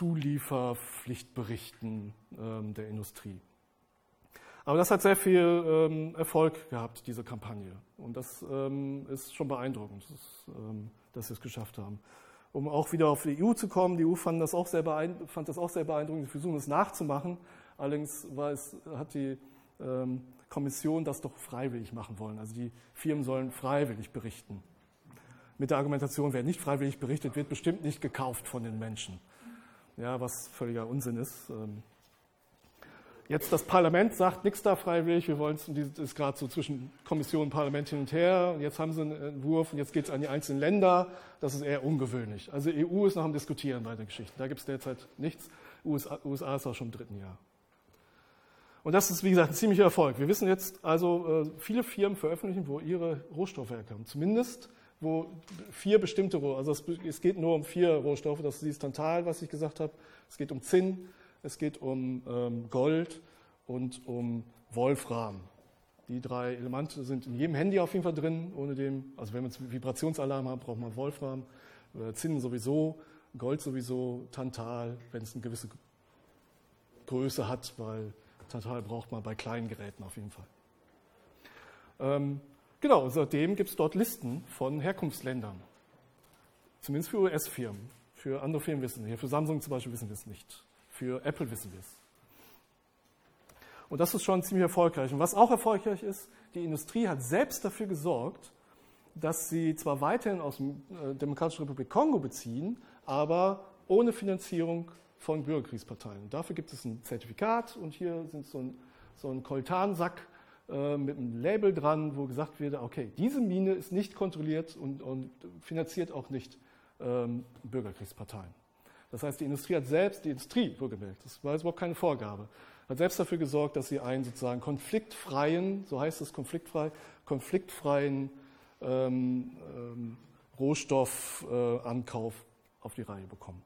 Zulieferpflichtberichten ähm, der Industrie. Aber das hat sehr viel ähm, Erfolg gehabt, diese Kampagne. Und das ähm, ist schon beeindruckend, dass, ähm, dass wir es geschafft haben. Um auch wieder auf die E U zu kommen, die E U fand das auch sehr beeindruckend, fand das auch sehr beeindruckend. Sie versuchen es nachzumachen. Allerdings war es, hat die ähm, Kommission das doch freiwillig machen wollen. Also die Firmen sollen freiwillig berichten. Mit der Argumentation, wer nicht freiwillig berichtet, wird bestimmt nicht gekauft von den Menschen. Ja, was völliger Unsinn ist. Ähm, Jetzt das Parlament sagt nichts da freiwillig, wir wollen es, das ist gerade so zwischen Kommission und Parlament hin und her, und jetzt haben sie einen Entwurf und jetzt geht es an die einzelnen Länder, das ist eher ungewöhnlich. Also E U ist noch am Diskutieren bei der Geschichte, da gibt es derzeit nichts, U S A, U S A ist auch schon im dritten Jahr. Und das ist, wie gesagt, ein ziemlicher Erfolg. Wir wissen jetzt also, viele Firmen veröffentlichen, wo ihre Rohstoffe herkommen, zumindest wo vier bestimmte Rohstoffe, also es geht nur um vier Rohstoffe, das ist dieses Tantal, was ich gesagt habe, es geht um Zinn, es geht um ähm, Gold und um Wolfram. Die drei Elemente sind in jedem Handy auf jeden Fall drin. Ohne dem, also wenn wir einen Vibrationsalarm haben, braucht man Wolfram, äh, Zinn sowieso, Gold sowieso, Tantal, wenn es eine gewisse Größe hat, weil Tantal braucht man bei kleinen Geräten auf jeden Fall. Ähm, genau, und seitdem gibt es dort Listen von Herkunftsländern. Zumindest für U S-Firmen. Für andere Firmen wissen wir es. Für Samsung zum Beispiel wissen wir es nicht. Für Apple wissen wir es. Und das ist schon ziemlich erfolgreich. Und was auch erfolgreich ist, die Industrie hat selbst dafür gesorgt, dass sie zwar weiterhin aus der äh, Demokratischen Republik Kongo beziehen, aber ohne Finanzierung von Bürgerkriegsparteien. Und dafür gibt es ein Zertifikat und hier sind so ein, so ein Koltansack äh, mit einem Label dran, wo gesagt wird, okay, diese Mine ist nicht kontrolliert und, und finanziert auch nicht ähm, Bürgerkriegsparteien. Das heißt, die Industrie hat selbst, die Industrie, wohlgemerkt, das war überhaupt keine Vorgabe, hat selbst dafür gesorgt, dass sie einen sozusagen konfliktfreien, so heißt es konfliktfrei, konfliktfreien ähm, ähm, Rohstoffankauf äh, auf die Reihe bekommen.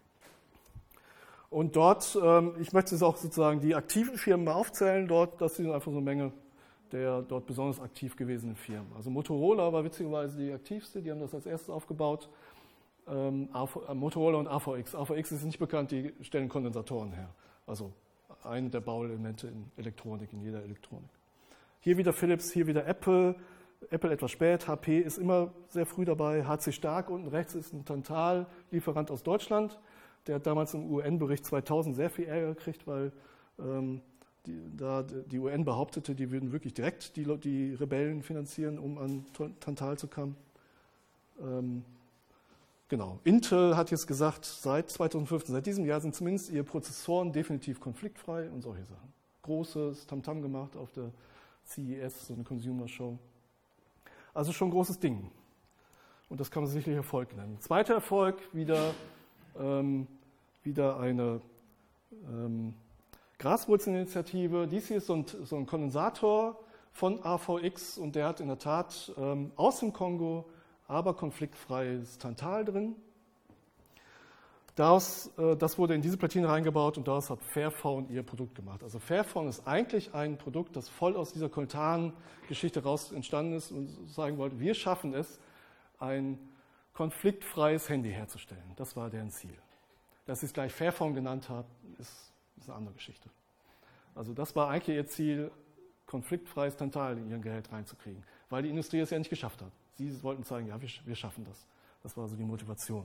Und dort, ähm, ich möchte jetzt auch sozusagen die aktiven Firmen mal aufzählen, dort, das sind einfach so eine Menge der dort besonders aktiv gewesenen Firmen. Also Motorola war witzigerweise die aktivste, die haben das als erstes aufgebaut. Ähm, Motorola und A V X. A V X ist nicht bekannt, die stellen Kondensatoren her. Also eine der Bauelemente in Elektronik, in jeder Elektronik. Hier wieder Philips, hier wieder Apple. Apple etwas spät, H P ist immer sehr früh dabei. H C Stark unten rechts ist ein Tantal-Lieferant aus Deutschland. Der hat damals im U N-Bericht zweitausend sehr viel Ärger gekriegt, weil ähm, die, da die U N behauptete, die würden wirklich direkt die, die Rebellen finanzieren, um an Tantal zu kommen. Ähm, genau. Intel hat jetzt gesagt, seit zweitausendfünfzehn, seit diesem Jahr sind zumindest ihre Prozessoren definitiv konfliktfrei und solche Sachen. Großes Tamtam gemacht auf der C E S, so eine Consumer Show. Also schon ein großes Ding. Und das kann man sicherlich Erfolg nennen. Zweiter Erfolg, wieder, ähm, wieder eine ähm, Graswurzelinitiative. Dies hier ist so ein, so ein Kondensator von A V X und der hat in der Tat ähm, aus dem Kongo, aber konfliktfreies Tantal drin. Daraus, äh, das wurde in diese Platine reingebaut und daraus hat Fairphone ihr Produkt gemacht. Also Fairphone ist eigentlich ein Produkt, das voll aus dieser Coltan-Geschichte raus entstanden ist und sagen wollte, wir schaffen es, ein konfliktfreies Handy herzustellen. Das war deren Ziel. Dass sie es gleich Fairphone genannt haben, ist, ist eine andere Geschichte. Also das war eigentlich ihr Ziel, konfliktfreies Tantal in ihren Gerät reinzukriegen, weil die Industrie es ja nicht geschafft hat. Sie wollten zeigen, ja, wir, wir schaffen das. Das war so die Motivation.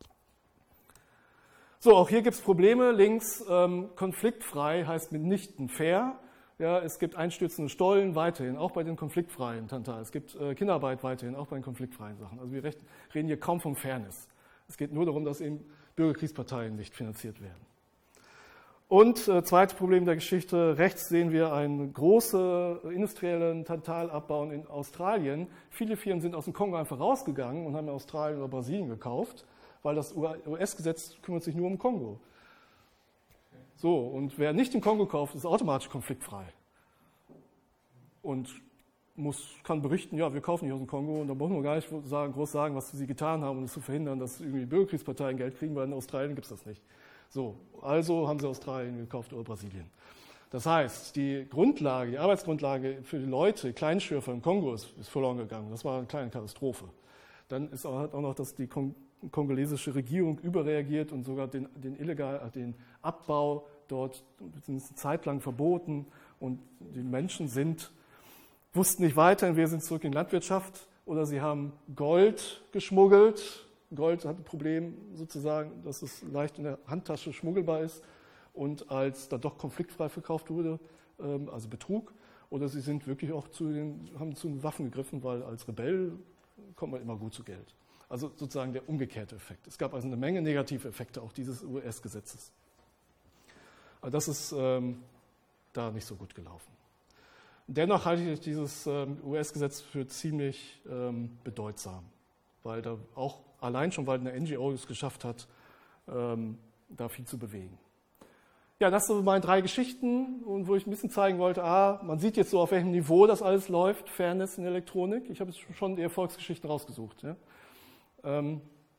So, auch hier gibt es Probleme. Links, ähm, konfliktfrei heißt mitnichten fair. Ja, es gibt einstürzende Stollen weiterhin, auch bei den konfliktfreien Tantal. Es gibt äh, Kinderarbeit weiterhin, auch bei den konfliktfreien Sachen. Also wir recht, reden hier kaum von Fairness. Es geht nur darum, dass eben Bürgerkriegsparteien nicht finanziert werden. Und äh, zweites Problem der Geschichte, rechts sehen wir einen großen industriellen Tantalabbau in Australien. Viele Firmen sind aus dem Kongo einfach rausgegangen und haben in Australien oder Brasilien gekauft, weil das U S-Gesetz kümmert sich nur um Kongo. So, und wer nicht den Kongo kauft, ist automatisch konfliktfrei. Und muss, kann berichten, ja, wir kaufen nicht aus dem Kongo und da brauchen wir gar nicht sagen, groß sagen, was sie getan haben, um es zu verhindern, dass irgendwie Bürgerkriegsparteien Geld kriegen, weil in Australien gibt es das nicht. So, also haben sie Australien gekauft oder Brasilien. Das heißt, die Grundlage, die Arbeitsgrundlage für die Leute, die Kleinschürfer im Kongo ist, ist verloren gegangen. Das war eine kleine Katastrophe. Dann ist auch, hat auch noch, dass die Kong kongolesische Regierung überreagiert und sogar den, den, illegal, den Abbau dort eine Zeit lang verboten und die Menschen sind, wussten nicht weiter, entweder sind zurück in die Landwirtschaft oder sie haben Gold geschmuggelt. Gold hat ein Problem sozusagen, dass es leicht in der Handtasche schmuggelbar ist und als da doch konfliktfrei verkauft wurde, also Betrug. Oder sie sind wirklich auch zu den, haben zu den Waffen gegriffen, weil als Rebell kommt man immer gut zu Geld. Also sozusagen der umgekehrte Effekt. Es gab also eine Menge negative Effekte auch dieses U S-Gesetzes. Aber das ist ähm, da nicht so gut gelaufen. Dennoch halte ich dieses ähm, U S-Gesetz für ziemlich ähm, bedeutsam, weil da auch allein schon, weil eine N G O es geschafft hat, ähm, da viel zu bewegen. Ja, das sind meine drei Geschichten, und wo ich ein bisschen zeigen wollte, ah, man sieht jetzt so, auf welchem Niveau das alles läuft, Fairness in Elektronik. Ich habe jetzt schon die Erfolgsgeschichten rausgesucht. Ja. Ähm,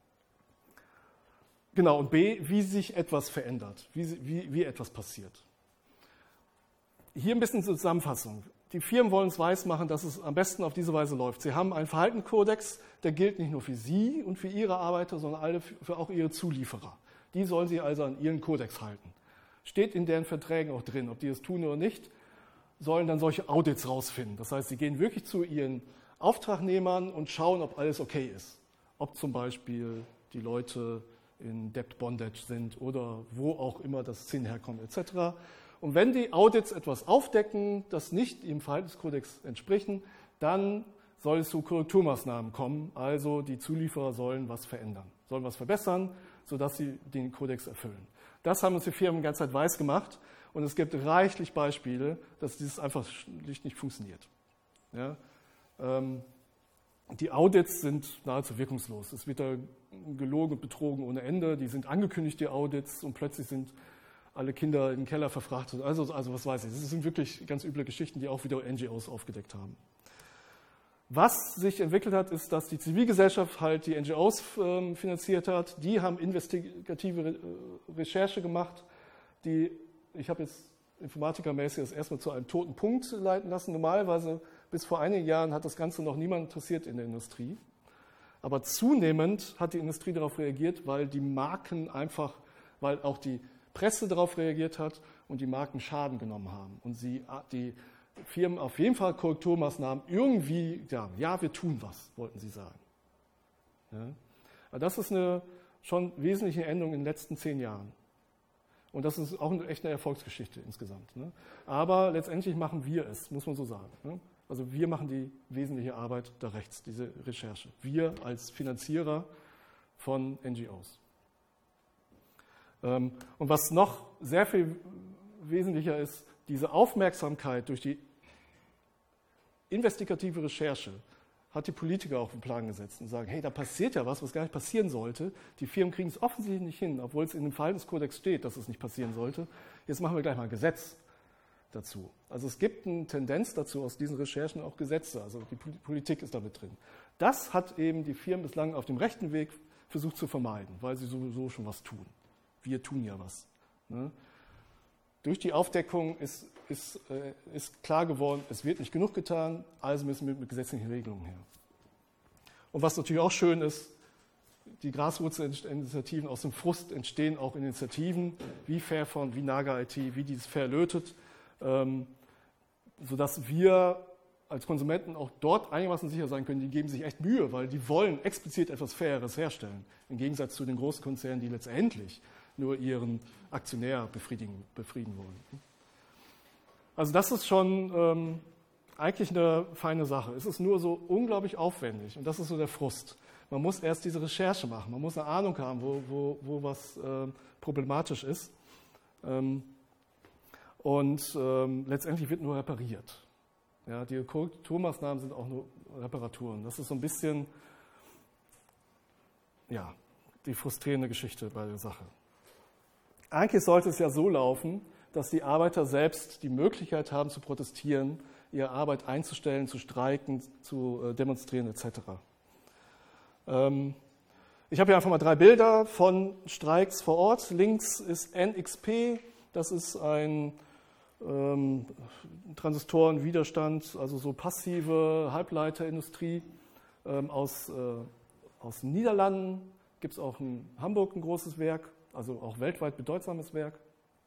genau, und B, wie sich etwas verändert, wie, wie, wie etwas passiert. Hier ein bisschen zur Zusammenfassung. Die Firmen wollen es weismachen, dass es am besten auf diese Weise läuft. Sie haben einen Verhaltenskodex, der gilt nicht nur für Sie und für Ihre Arbeiter, sondern alle für auch Ihre Zulieferer. Die sollen Sie also an Ihren Kodex halten. Steht in deren Verträgen auch drin, ob die das tun oder nicht, sollen dann solche Audits rausfinden. Das heißt, sie gehen wirklich zu ihren Auftragnehmern und schauen, ob alles okay ist. Ob zum Beispiel die Leute in Debt Bondage sind oder wo auch immer das Zinn herkommt et cetera. Und wenn die Audits etwas aufdecken, das nicht ihrem Verhaltenskodex entsprechen, dann soll es zu Korrekturmaßnahmen kommen, also die Zulieferer sollen was verändern, sollen was verbessern, sodass sie den Kodex erfüllen. Das haben uns die Firmen die ganze Zeit weiß gemacht und es gibt reichlich Beispiele, dass dieses einfach schlicht nicht funktioniert. Ja? Ähm, die Audits sind nahezu wirkungslos. Es wird da gelogen und betrogen ohne Ende, die sind angekündigt, die Audits, und plötzlich sind alle Kinder in den Keller verfrachtet. Also, also was weiß ich, das sind wirklich ganz üble Geschichten, die auch wieder N G Os aufgedeckt haben. Was sich entwickelt hat, ist, dass die Zivilgesellschaft halt die N G Os äh, finanziert hat. Die haben investigative Re Recherche gemacht, die, ich habe jetzt informatikermäßig das erstmal zu einem toten Punkt leiten lassen. Normalerweise bis vor einigen Jahren hat das Ganze noch niemand interessiert in der Industrie. Aber zunehmend hat die Industrie darauf reagiert, weil die Marken einfach, weil auch die Presse darauf reagiert hat und die Marken Schaden genommen haben. Und sie, die Firmen auf jeden Fall Korrekturmaßnahmen irgendwie, ja, ja, wir tun was, wollten sie sagen. Ja. Das ist eine schon wesentliche Änderung in den letzten zehn Jahren. Und das ist auch eine, echt eine Erfolgsgeschichte insgesamt. Ne? Aber letztendlich machen wir es, muss man so sagen. Ne? Also wir machen die wesentliche Arbeit da rechts, diese Recherche. Wir als Finanzierer von N G Os. Ähm, und was noch sehr viel wesentlicher ist, diese Aufmerksamkeit durch die investigative Recherche hat die Politiker auf den Plan gesetzt und sagen, hey, da passiert ja was, was gar nicht passieren sollte. Die Firmen kriegen es offensichtlich nicht hin, obwohl es in dem Verhaltenskodex steht, dass es nicht passieren sollte. Jetzt machen wir gleich mal ein Gesetz dazu. Also es gibt eine Tendenz dazu, aus diesen Recherchen auch Gesetze, also die Politik ist damit drin. Das hat eben die Firmen bislang auf dem rechten Weg versucht zu vermeiden, weil sie sowieso schon was tun. Wir tun ja was. Ne? Durch die Aufdeckung ist, ist, äh, ist klar geworden, es wird nicht genug getan, also müssen wir mit gesetzlichen Regelungen her. Und was natürlich auch schön ist, die Grassroots-Initiativen, aus dem Frust entstehen auch Initiativen wie Fairphone, wie Naga I T, wie dieses Fair lötet, ähm, sodass wir als Konsumenten auch dort einigermaßen sicher sein können, die geben sich echt Mühe, weil die wollen explizit etwas Faires herstellen, im Gegensatz zu den Großkonzernen, die letztendlich nur ihren Aktionär befriedigen, befrieden wollen. Also das ist schon ähm, eigentlich eine feine Sache. Es ist nur so unglaublich aufwendig und das ist so der Frust. Man muss erst diese Recherche machen, man muss eine Ahnung haben, wo, wo, wo was äh, problematisch ist. Ähm, und ähm, letztendlich wird nur repariert. Ja, die Korrekturmaßnahmen sind auch nur Reparaturen. Das ist so ein bisschen ja, die frustrierende Geschichte bei der Sache. Eigentlich sollte es ja so laufen, dass die Arbeiter selbst die Möglichkeit haben zu protestieren, ihre Arbeit einzustellen, zu streiken, zu äh, demonstrieren et cetera. Ähm, ich habe hier einfach mal drei Bilder von Streiks vor Ort. Links ist N X P, das ist ein ähm, Transistorenwiderstand, also so passive Halbleiterindustrie ähm, aus, äh, aus den Niederlanden. Gibt es auch in Hamburg ein großes Werk, also auch weltweit bedeutsames Werk.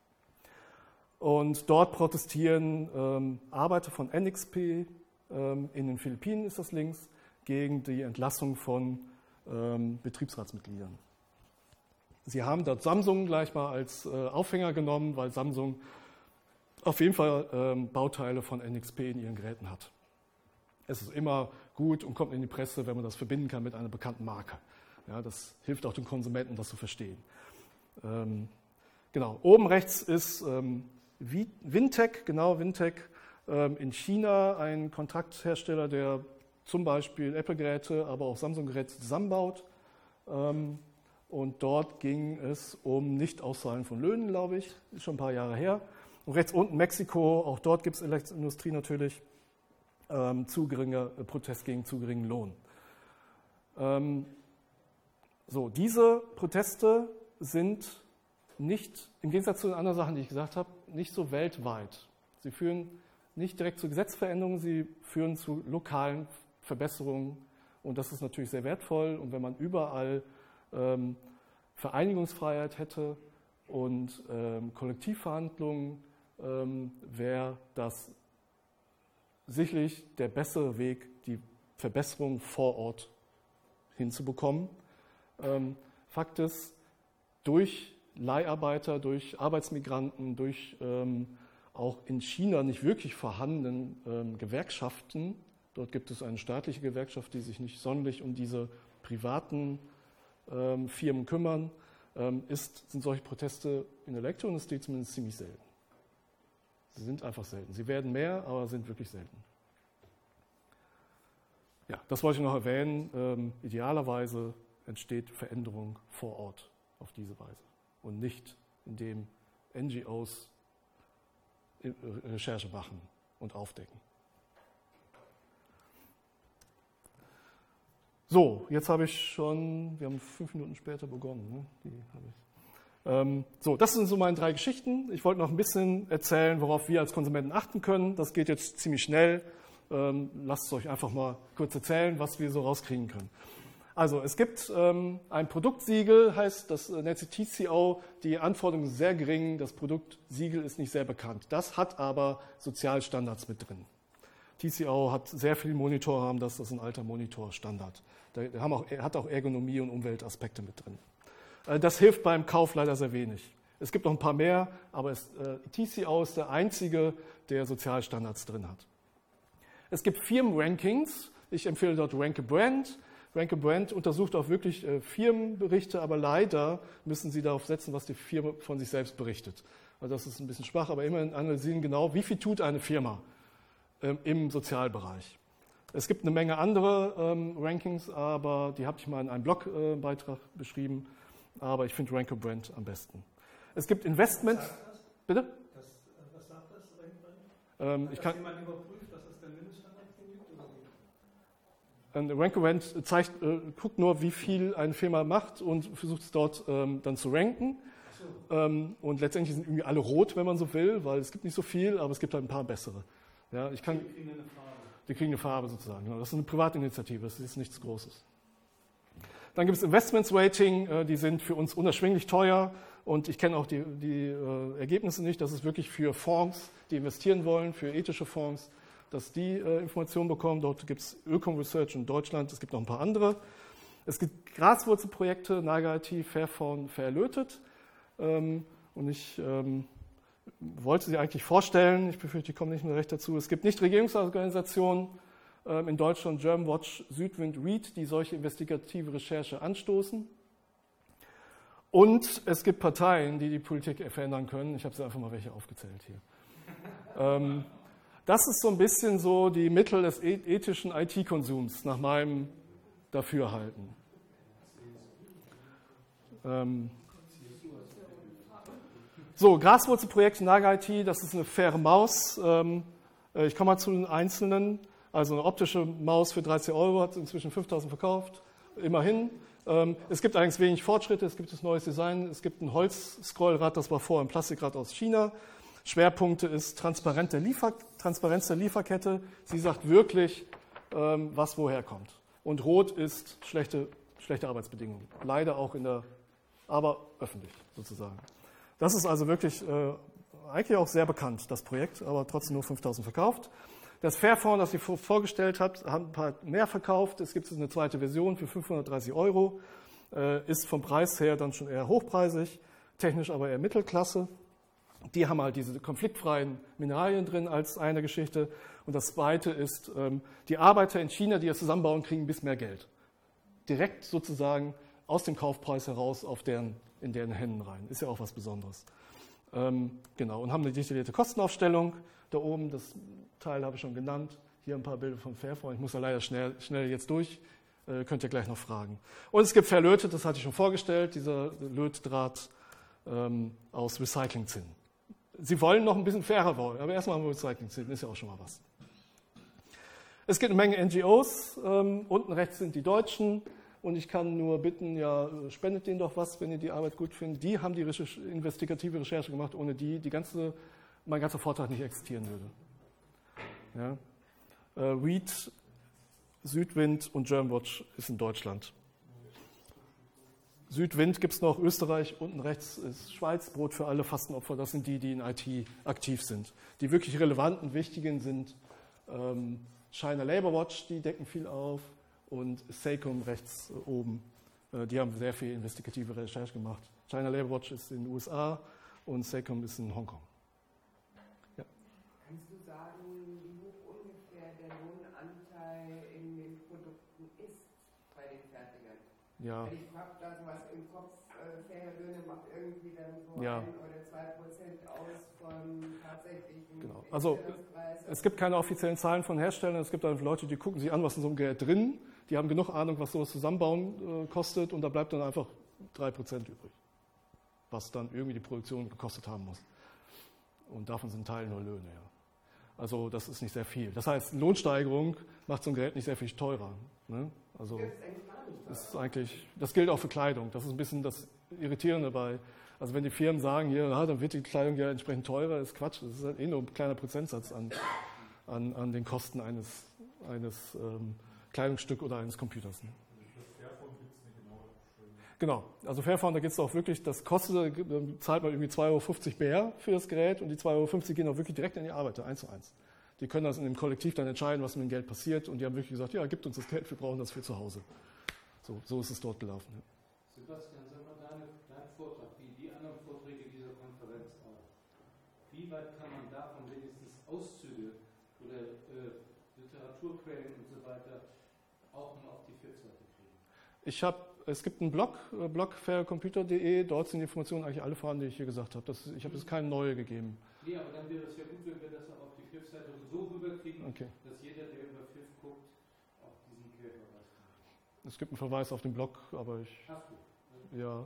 Und dort protestieren ähm, Arbeiter von N X P, ähm, in den Philippinen ist das links, gegen die Entlassung von ähm, Betriebsratsmitgliedern. Sie haben dort Samsung gleich mal als äh, Aufhänger genommen, weil Samsung auf jeden Fall ähm, Bauteile von N X P in ihren Geräten hat. Es ist immer gut und kommt in die Presse, wenn man das verbinden kann mit einer bekannten Marke. Ja, das hilft auch den Konsumenten, das zu verstehen. Ähm, genau, oben rechts ist ähm, Wintec, genau, Wintec ähm, in China, ein Kontakthersteller, der zum Beispiel Apple-Geräte, aber auch Samsung-Geräte zusammenbaut. Ähm, und dort ging es um Nicht-Auszahlen von Löhnen, glaube ich, ist schon ein paar Jahre her. Und rechts unten Mexiko, auch dort gibt es Elektroindustrie natürlich, ähm, zu geringer äh, Protest gegen zu geringen Lohn. Ähm, so, diese Proteste sind nicht, im Gegensatz zu den anderen Sachen, die ich gesagt habe, nicht so weltweit. Sie führen nicht direkt zu Gesetzveränderungen, sie führen zu lokalen Verbesserungen und das ist natürlich sehr wertvoll. Und wenn man überall ähm, Vereinigungsfreiheit hätte und ähm, Kollektivverhandlungen, ähm, wäre das sicherlich der bessere Weg, die Verbesserungen vor Ort hinzubekommen. Ähm, Fakt ist, durch Leiharbeiter, durch Arbeitsmigranten, durch ähm, auch in China nicht wirklich vorhandenen ähm, Gewerkschaften, Dort gibt es eine staatliche Gewerkschaft, die sich nicht sonderlich um diese privaten ähm, Firmen kümmern. Ähm, ist, sind solche Proteste in der Elektroindustrie zumindest ziemlich selten. Sie sind einfach selten. Sie werden mehr, aber sind wirklich selten. Ja, das wollte ich noch erwähnen. Ähm, idealerweise entsteht Veränderung vor Ort auf diese Weise und nicht, indem N G Os Recherche machen und aufdecken. So, jetzt habe ich schon, wir haben fünf Minuten später begonnen. Ne? Die habe ich. Ähm, so, das sind so meine drei Geschichten. Ich wollte noch ein bisschen erzählen, worauf wir als Konsumenten achten können. Das geht jetzt ziemlich schnell. Ähm, lasst es euch einfach mal kurz erzählen, was wir so rauskriegen können. Also es gibt ähm, ein Produktsiegel, heißt das nennt sich T C O. Die Anforderungen sind sehr gering, das Produktsiegel ist nicht sehr bekannt. Das hat aber Sozialstandards mit drin. T C O hat sehr viele Monitore, haben das, das ist ein alter Monitorstandard. Da haben auch, hat auch Ergonomie und Umweltaspekte mit drin. Äh, das hilft beim Kauf leider sehr wenig. Es gibt noch ein paar mehr, aber es, äh, T C O ist der einzige, der Sozialstandards drin hat. Es gibt Firmenrankings. Ich empfehle dort Rank a Brand. Rank a Brand untersucht auch wirklich äh, Firmenberichte, aber leider müssen sie darauf setzen, was die Firma von sich selbst berichtet. Also das ist ein bisschen schwach, aber immerhin analysieren genau, wie viel tut eine Firma ähm, im Sozialbereich. Es gibt eine Menge andere ähm, Rankings, aber die habe ich mal in einem Blogbeitrag äh, beschrieben. Aber ich finde Rank a Brand am besten. Es gibt Investments. Was sagt das? Bitte? Das, äh, was sagt das? Rank a Brand? Ähm, Hat ich das kann, jemand überprüft, dass es der Mindeststandard gibt oder nicht? Ein Rank a Brand zeigt, äh, guckt nur, wie viel eine Firma macht und versucht es dort ähm, dann zu ranken. Ach so. Ähm, und letztendlich sind irgendwie alle rot, wenn man so will, weil es gibt nicht so viel, aber es gibt halt ein paar bessere. Ja, ich kann, Die kriegen eine Farbe. die kriegen eine Farbe sozusagen. Genau. Das ist eine Privatinitiative, das ist nichts Großes. Dann gibt es Investments Rating, äh, die sind für uns unerschwinglich teuer und ich kenne auch die, die äh, Ergebnisse nicht. Das ist wirklich für Fonds, die investieren wollen, für ethische Fonds, dass die äh, Informationen bekommen. Dort gibt es Ökom Research in Deutschland, es gibt noch ein paar andere. Es gibt Graswurzelprojekte, Naga I T, Fairphone, Fairlötet. Ähm, und ich ähm, wollte sie eigentlich vorstellen, ich befürchte, ich komme nicht mehr recht dazu. Es gibt Nichtregierungsorganisationen ähm, in Deutschland, Germanwatch, Südwind, READ, die solche investigative Recherche anstoßen. Und es gibt Parteien, die die Politik verändern können. Ich habe sie einfach mal welche aufgezählt hier. ähm, Das ist so ein bisschen so die Mittel des ethischen I T-Konsums, nach meinem Dafürhalten. Ähm so, Graswurzelprojekt Naga I T, das ist eine faire Maus. Ähm ich komme mal zu den einzelnen. Also eine optische Maus für dreißig Euro hat inzwischen fünftausend verkauft, immerhin. Ähm es gibt allerdings wenig Fortschritte, es gibt das neues Design, es gibt ein Holz-Scrollrad, das war vorher ein Plastikrad aus China. Schwerpunkte ist Transparenz der, Liefer Transparenz der Lieferkette. Sie sagt wirklich, ähm, was woher kommt. Und rot ist schlechte, schlechte Arbeitsbedingungen. Leider auch in der, aber öffentlich sozusagen. Das ist also wirklich äh, eigentlich auch sehr bekannt, das Projekt, aber trotzdem nur fünftausend verkauft. Das Fairphone, das ich vorgestellt habe, haben ein paar mehr verkauft. Es gibt eine zweite Version für fünfhundertdreißig Euro. Äh, ist vom Preis her dann schon eher hochpreisig, technisch aber eher Mittelklasse. Die haben halt diese konfliktfreien Mineralien drin als eine Geschichte. Und das Zweite ist, ähm, die Arbeiter in China, die das zusammenbauen, kriegen ein bisschen mehr Geld. Direkt sozusagen aus dem Kaufpreis heraus auf deren, in deren Händen rein. Ist ja auch was Besonderes. Ähm, genau, und haben eine detaillierte Kostenaufstellung. Da oben, das Teil habe ich schon genannt. Hier ein paar Bilder von Fairphone. Ich muss da leider schnell, schnell jetzt durch. Äh, könnt ihr gleich noch fragen. Und es gibt Verlötet, das hatte ich schon vorgestellt, dieser Lötdraht ähm, aus Recyclingzinn. Sie wollen noch ein bisschen fairer wollen, aber erstmal haben wir Recyclingzinn, ist ja auch schon mal was. Es gibt eine Menge N G Os, ähm, unten rechts sind die Deutschen und ich kann nur bitten, ja, spendet denen doch was, wenn ihr die Arbeit gut findet. Die haben die Recherche, investigative Recherche gemacht, ohne die die ganze, mein ganzer Vortrag nicht existieren würde. Ja. Äh, READ, Südwind und Germanwatch ist in Deutschland. Südwind gibt es noch, Österreich, unten rechts ist Schweiz, Brot für alle Fastenopfer, das sind die, die in I T aktiv sind. Die wirklich relevanten, wichtigen sind ähm, China Labour Watch, die decken viel auf, und SACOM rechts oben, äh, die haben sehr viel investigative Recherche gemacht. China Labour Watch ist in den U S A und SACOM ist in Hongkong. Ja. Kannst du sagen, wie hoch ungefähr der Lohnanteil Ja, Weil ich habe da sowas im Kopf, äh, Ferienlöhne macht irgendwie dann so Ja. ein oder zwei Prozent aus von tatsächlichen Genau. Also, Herstellungspreis. es gibt keine offiziellen Zahlen von Herstellern. Es gibt einfach Leute, die gucken sich an, was in so einem Gerät drin. Die haben genug Ahnung, was sowas zusammenbauen äh, kostet, und da bleibt dann einfach drei Prozent übrig, was dann irgendwie die Produktion gekostet haben muss. Und davon sind Teile nur Löhne. Ja. Also das ist nicht sehr viel. Das heißt, Lohnsteigerung macht so ein Gerät nicht sehr viel teurer. Ne? Also Das ist eigentlich gar nicht das ist eigentlich, das gilt auch für Kleidung. Das ist ein bisschen das Irritierende bei. Also wenn die Firmen sagen, hier, na, dann wird die Kleidung ja entsprechend teurer, ist Quatsch. Das ist halt eh nur ein kleiner Prozentsatz an, an, an den Kosten eines, eines ähm, Kleidungsstück oder eines Computers. Ne? Genau, also Fairphone, da geht es auch wirklich, das kostet, da zahlt man irgendwie zwei Euro fünfzig B R für das Gerät, und die zwei Euro fünfzig gehen auch wirklich direkt in die Arbeiter, eins zu eins. Die können das in dem Kollektiv dann entscheiden, was mit dem Geld passiert, und die haben wirklich gesagt, ja, gibt uns das Geld, wir brauchen das für zu Hause. So, so ist es dort gelaufen. Ja. Sebastian, sag mal deinen kleinen Vortrag, wie die anderen Vorträge dieser Konferenz auch. Wie weit kann man davon wenigstens Auszüge oder äh, Literaturquellen und so weiter auch mal auf die Fifth-Seite kriegen? Ich habe, es gibt einen Blog, äh, blog faircomputer punkt de, dort sind die Informationen eigentlich alle vorhanden, die ich hier gesagt habe. Das, ich habe jetzt keine neue gegeben. Nee, aber dann wäre es ja gut, wenn wir das auch auf die Fifth-Seite so rüberkriegen, Okay. dass jeder, der über Fifth guckt, auch diesen Querverweis macht. Es gibt einen Verweis auf den Blog, aber ich, Hast du? ja.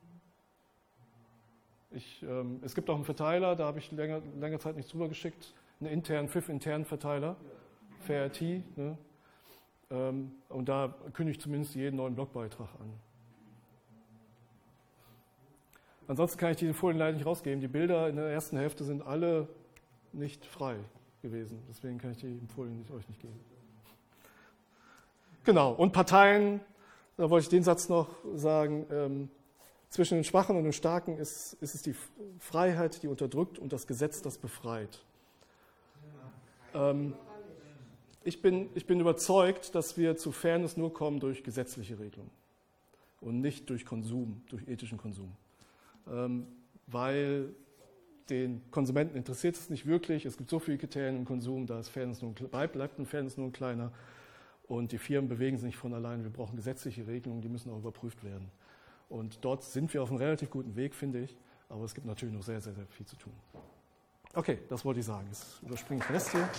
Ich, ähm, es gibt auch einen Verteiler, da habe ich länger, länger Zeit nichts drüber geschickt, einen internen, Fifth-internen Verteiler, FairIT, ne? ähm, und da kündige ich zumindest jeden neuen Blogbeitrag an. Ansonsten kann ich diese Folien leider nicht rausgeben. Die Bilder in der ersten Hälfte sind alle nicht frei gewesen, deswegen kann ich die Folien nicht, euch nicht geben. Genau, und Parteien, da wollte ich den Satz noch sagen, ähm, zwischen den Schwachen und den Starken ist, ist es die Freiheit, die unterdrückt, und das Gesetz, das befreit. Ähm, ich bin, ich bin überzeugt, dass wir zu Fairness nur kommen durch gesetzliche Regelungen und nicht durch Konsum, durch ethischen Konsum. Ähm, weil den Konsumenten interessiert es nicht wirklich, es gibt so viele Kriterien im Konsum, da ist Fairness nur ein, bleibt, bleibt ein Fairness nur ein kleiner, und die Firmen bewegen sich nicht von allein. Wir brauchen gesetzliche Regelungen, die müssen auch überprüft werden. Und dort sind wir auf einem relativ guten Weg, finde ich, aber es gibt natürlich noch sehr, sehr, sehr viel zu tun. Okay, das wollte ich sagen. Jetzt überspringe ich den Rest hier.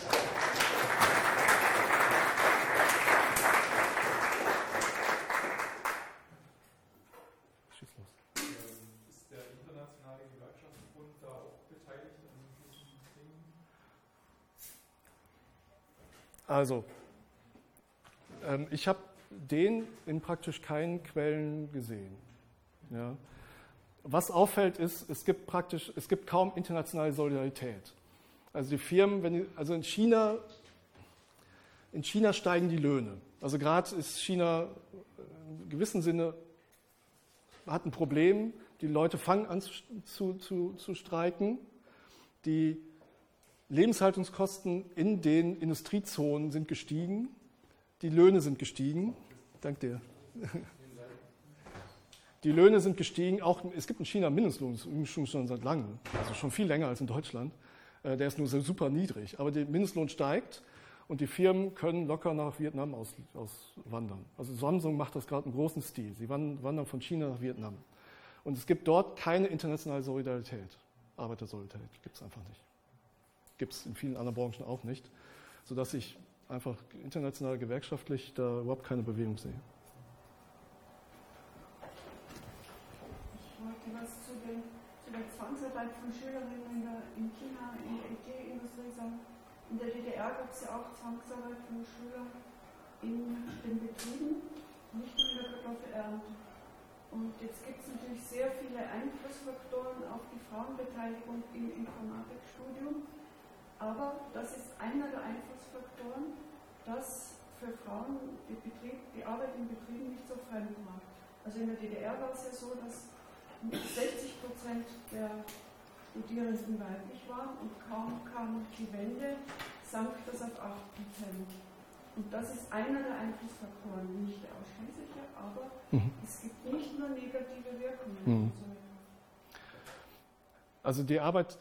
Schieß los. Ist der internationale Gewerkschaftsbund da auch beteiligt an diesen Dingen? Also, ähm, ich habe den in praktisch keinen Quellen gesehen. Ja. Was auffällt ist, es gibt praktisch, es gibt kaum internationale Solidarität. Also die Firmen, wenn die, also in China, in China steigen die Löhne. Also gerade ist China in gewissem Sinne hat ein Problem. Die Leute fangen an zu, zu, zu streiken. Die Lebenshaltungskosten in den Industriezonen sind gestiegen. Die Löhne sind gestiegen. Dank dir. Die Löhne sind gestiegen. Auch, es gibt in China einen Mindestlohn, schon, schon seit langem, also schon viel länger als in Deutschland. Der ist nur so super niedrig. Aber der Mindestlohn steigt und die Firmen können locker nach Vietnam aus, auswandern. Also Samsung macht das gerade im großen Stil. Sie wandern von China nach Vietnam. Und es gibt dort keine internationale Solidarität. Arbeitersolidarität gibt es einfach nicht. Gibt es in vielen anderen Branchen auch nicht. Sodass ich einfach international gewerkschaftlich da überhaupt keine Bewegung sehe. Ich wollte was zu, den, zu der Zwangsarbeit von Schülerinnen in, der, in China, in der I T-Industrie sagen. In der D D R gab es ja auch Zwangsarbeit von Schülern in den Betrieben, nicht nur in der Kartoffelernte. Und jetzt gibt es natürlich sehr viele Einflussfaktoren auf die Frauenbeteiligung im Informatikstudium. Aber das ist einer der Einflussfaktoren, dass für Frauen die, Betrieb, die Arbeit in Betrieben nicht so fremd war. Also in der D D R war es ja so, dass sechzig Prozent der Studierenden weiblich waren und kaum kam die Wende, sank das auf acht Prozent. Und das ist einer der Einflussfaktoren, nicht der ausschließliche, aber mhm. es gibt nicht nur negative Wirkungen. Mhm. Also die Arbeit,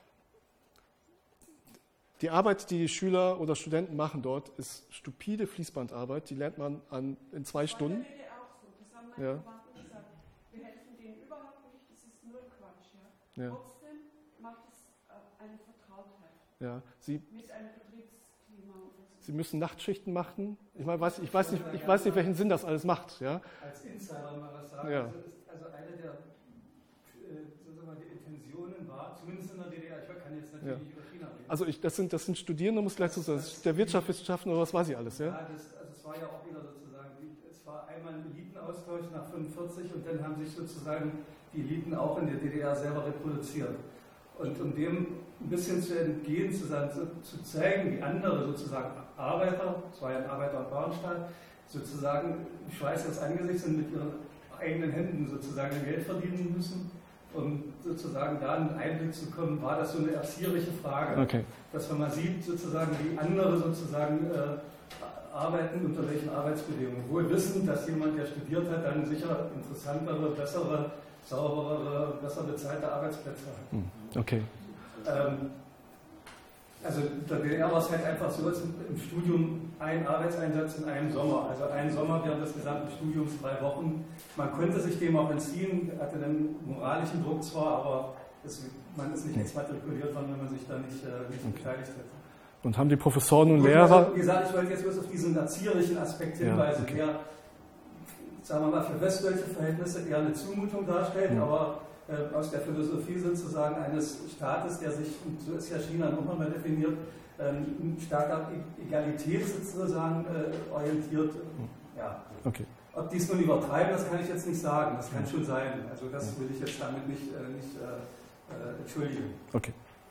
die Arbeit, die Schüler oder Studenten machen dort, ist stupide Fließbandarbeit, die lernt man an, in zwei Stunden. Das war in der D D R auch so. Das haben Ja. Verwandten gesagt, wir helfen denen überhaupt nicht, das ist nur Quatsch. Ja. Ja. Trotzdem macht es äh, eine Vertrautheit Ja. Sie, mit einem Betriebsklima. Und so. Sie müssen Nachtschichten machen. Ich, meine, weiß, ich, weiß nicht, ich weiß nicht, welchen Sinn das alles macht. Ja. Als Insider mal was sagen. Ja. Also, ist, also eine der äh, sozusagen die Intentionen war, zumindest in der D D R, ich kann jetzt natürlich Ja. nicht über China reden. Also ich, das, sind, das sind Studierende, muss gleich so sagen, das ist der Wirtschaftswissenschaften oder was weiß ich alles. Ja. Ja, das, also es war ja auch wieder sozusagen, es war einmal ein Elitenaustausch nach fünfundvierzig und dann haben sich sozusagen die Eliten auch in der D D R selber reproduziert. Und um dem ein bisschen zu entgehen, zu, sagen, zu, zu zeigen, wie andere sozusagen Arbeiter, es war ja ein Arbeiter- und Bauernstaat, sozusagen Schweiß ins Angesicht sind, mit ihren eigenen Händen sozusagen Geld verdienen müssen. Um sozusagen da einen Einblick zu kommen, war das so eine erzieherische Frage. Okay. Dass man mal sieht, sozusagen, wie andere sozusagen äh, arbeiten, unter welchen Arbeitsbedingungen. Wohl wissend, dass jemand, der studiert hat, dann sicher interessantere, bessere, sauberere, besser bezahlte Arbeitsplätze hat. Okay. Ähm, also der D D R war es halt einfach so, es ist im Studium ein Arbeitseinsatz in einem Sommer. Also ein Sommer während des gesamten Studiums, drei Wochen. Man konnte sich dem auch entziehen, hatte einen moralischen Druck zwar, aber es, man ist nicht exmatrikuliert worden, wenn man sich da nicht, äh, nicht Okay. beteiligt hätte. Und haben die Professoren und Gut, Lehrer... also, wie gesagt, ich wollte jetzt bloß auf diesen erzieherischen Aspekt hinweisen, Ja, okay. der, sagen wir mal, für westdeutsche Verhältnisse eher eine Zumutung darstellt, Ja. aber äh, aus der Philosophie sozusagen eines Staates, der sich, und so ist ja China nochmal definiert, ähm, stärker Egalität sozusagen äh, orientiert. Ja. Okay. Ob die es nun übertreiben, das kann ich jetzt nicht sagen, das kann schon sein. Also das will ich jetzt damit nicht, äh, nicht äh, äh, entschuldigen. Okay.